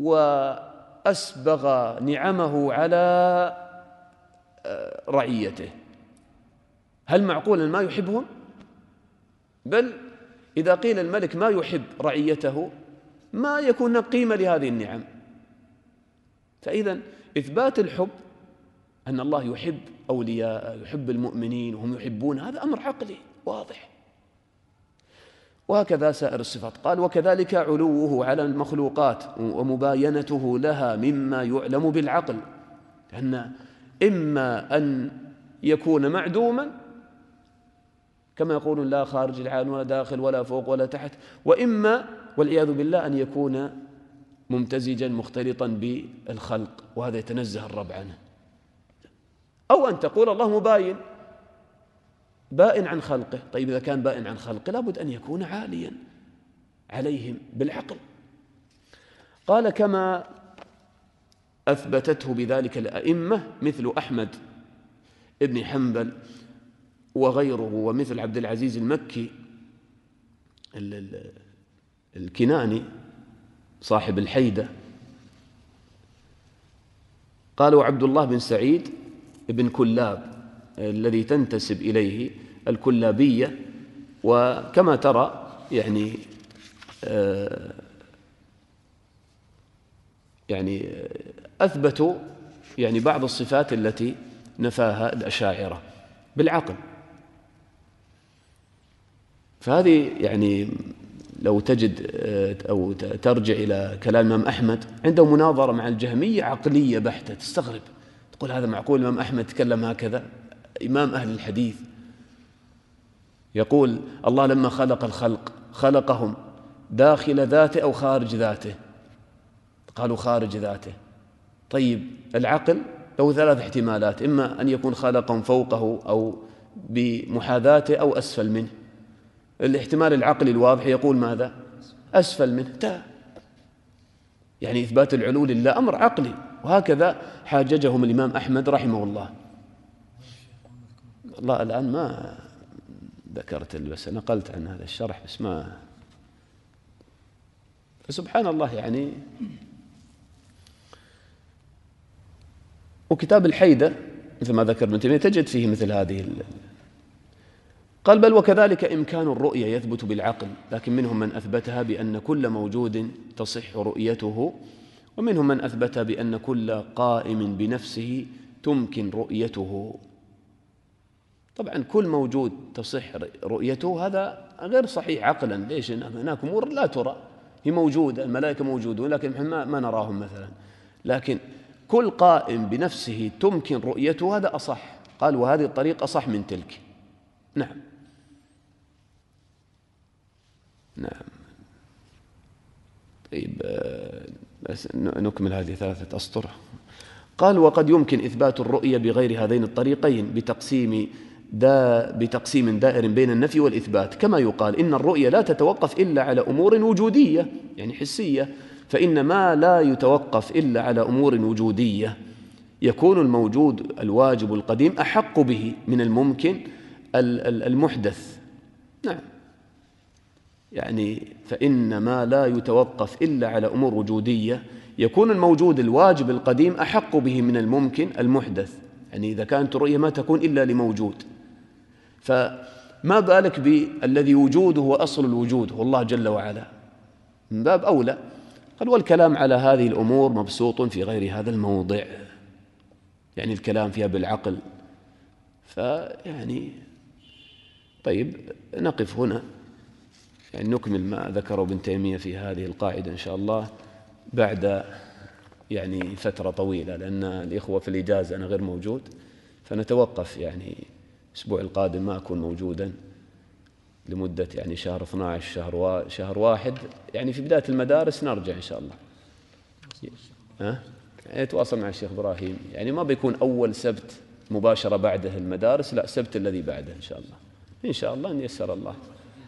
وأسبغ نعمه على رعيته، هل معقول أن ما يحبهم؟ بل إذا قيل الملك ما يحب رعيته ما يكون قيمة لهذه النعم. فإذا إثبات الحب، أن الله يحب أولياء، يحب المؤمنين وهم يحبون، هذا أمر عقلي واضح. وهكذا سائر الصفات. قال: وكذلك علوه على المخلوقات ومباينته لها مما يعلم بالعقل، لأن إما أن يكون معدوما كما يقولون لا خارج العالم ولا داخل ولا فوق ولا تحت، وإما والعياذ بالله أن يكون ممتزجا مختلطا بالخلق، وهذا يتنزه الرب عنه. أو أن تقول الله مباين بائن عن خلقه. طيب، إذا كان بائن عن خلقه لابد أن يكون عاليا عليهم بالعقل. قال: كما أثبتته بذلك الأئمة مثل أحمد ابن حنبل وغيره، ومثل عبد العزيز المكي الكناني صاحب الحيدة. قال: وعبد الله بن سعيد ابن كلاب الذي تنتسب إليه الكلابية. وكما ترى يعني أثبتوا بعض الصفات التي نفاها الأشاعرة بالعقل. فهذه لو تجد أو ترجع إلى كلام الإمام أحمد، عنده مناظرة مع الجهمية عقلية بحتة، تستغرب، تقول هذا معقول الإمام أحمد تكلم هكذا؟ إمام أهل الحديث يقول الله لما خلق الخلق خلقهم داخل ذاته أو خارج ذاته؟ قالوا خارج ذاته. طيب، العقل له 3 احتمالات: إما أن يكون خلقهم فوقه أو بمحاذاته أو أسفل منه. الاحتمال العقلي الواضح يقول ماذا؟ أسفل منه. يعني إثبات العلو لله أمر عقلي. وهكذا حاججهم الإمام أحمد رحمه الله. الله الآن ما ذكرت، بس نقلت عن هذا الشرح، بس ما. فسبحان الله وكتاب الحيدة مثل ما ذكر ابن تيمية تجد فيه مثل هذه. قال: بل وكذلك إمكان الرؤية يثبت بالعقل، لكن منهم من أثبتها بأن كل موجود تصح رؤيته، ومنهم من أثبت بأن كل قائم بنفسه تمكن رؤيته. طبعا كل موجود تصح رؤيته هذا غير صحيح عقلا. ليش؟ هناك أمور لا ترى، هي موجودة، الملائكة موجودون لكن ما نراهم مثلا، لكن كل قائم بنفسه تمكن رؤيته هذا أصح. قال: وهذه الطريقة أصح من تلك. نعم. طيب، نكمل هذه 3 أسطر. قال: وقد يمكن إثبات الرؤية بغير هذين الطريقين بتقسيم دائر بين النفي والإثبات، كما يقال إن الرؤية لا تتوقف إلا على أمور وجودية حسية، فإن ما لا يتوقف إلا على أمور وجودية يكون الموجود الواجب القديم أحق به من الممكن المحدث نعم، يعني فإن ما لا يتوقف إلا على أمور وجودية يكون الموجود الواجب القديم أحق به من الممكن المحدث، يعني إذا كانت الرؤية ما تكون إلا لموجود، فما بالك بالذي وجوده هو أصل الوجود هو الله جل وعلا، من باب أولى. قال والكلام على هذه الأمور مبسوط في غير هذا الموضع، يعني الكلام فيها بالعقل. فيعني طيب نقف هنا، يعني نكمل ما ذكره ابن تيمية في هذه القاعدة إن شاء الله بعد يعني فترة طويلة، لأن الإخوة في الإجازة أنا غير موجود، فنتوقف يعني الأسبوع القادم ما أكون موجودا لمدة يعني شهر 12 شهر واحد، يعني في بداية المدارس نرجع إن شاء الله. يتواصل مع الشيخ إبراهيم، يعني ما بيكون أول سبت مباشرة بعده المدارس، لا السبت الذي بعده إن شاء الله، إن شاء الله إن يسر الله.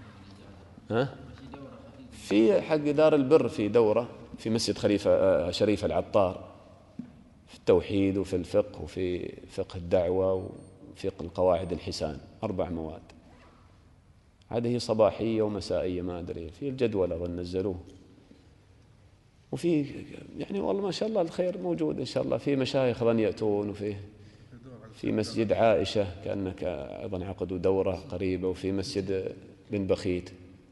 في حق دار البر في دورة في مسجد خليفة شريف العطار في التوحيد وفي الفقه وفي فقه الدعوة وفقه القواعد الحسان، 4 مواد، هذه صباحية ومسائية ما أدري، في الجدول أظن نزلوه. وفي يعني والله ما شاء الله الخير موجود إن شاء الله، في مشايخ أظن يأتون، في مسجد عائشة كأنك أيضا عقدوا دورة قريبة، وفي مسجد بن بخيت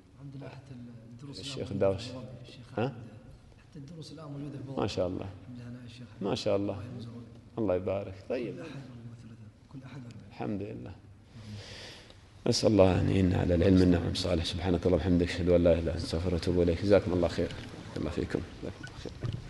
الشيخ داوش. حتى الدروس الآن موجودة ما شاء الله ما شاء الله، الله يبارك. طيب الحمد لله، نسأل الله أن يعيننا على العلم النافع الصالح. سبحانك اللهم وبحمدك، أشهد أن لا إله إلا أنت، أستغفرك وأتوب إليك. جزاكم الله خير. الله فيكم.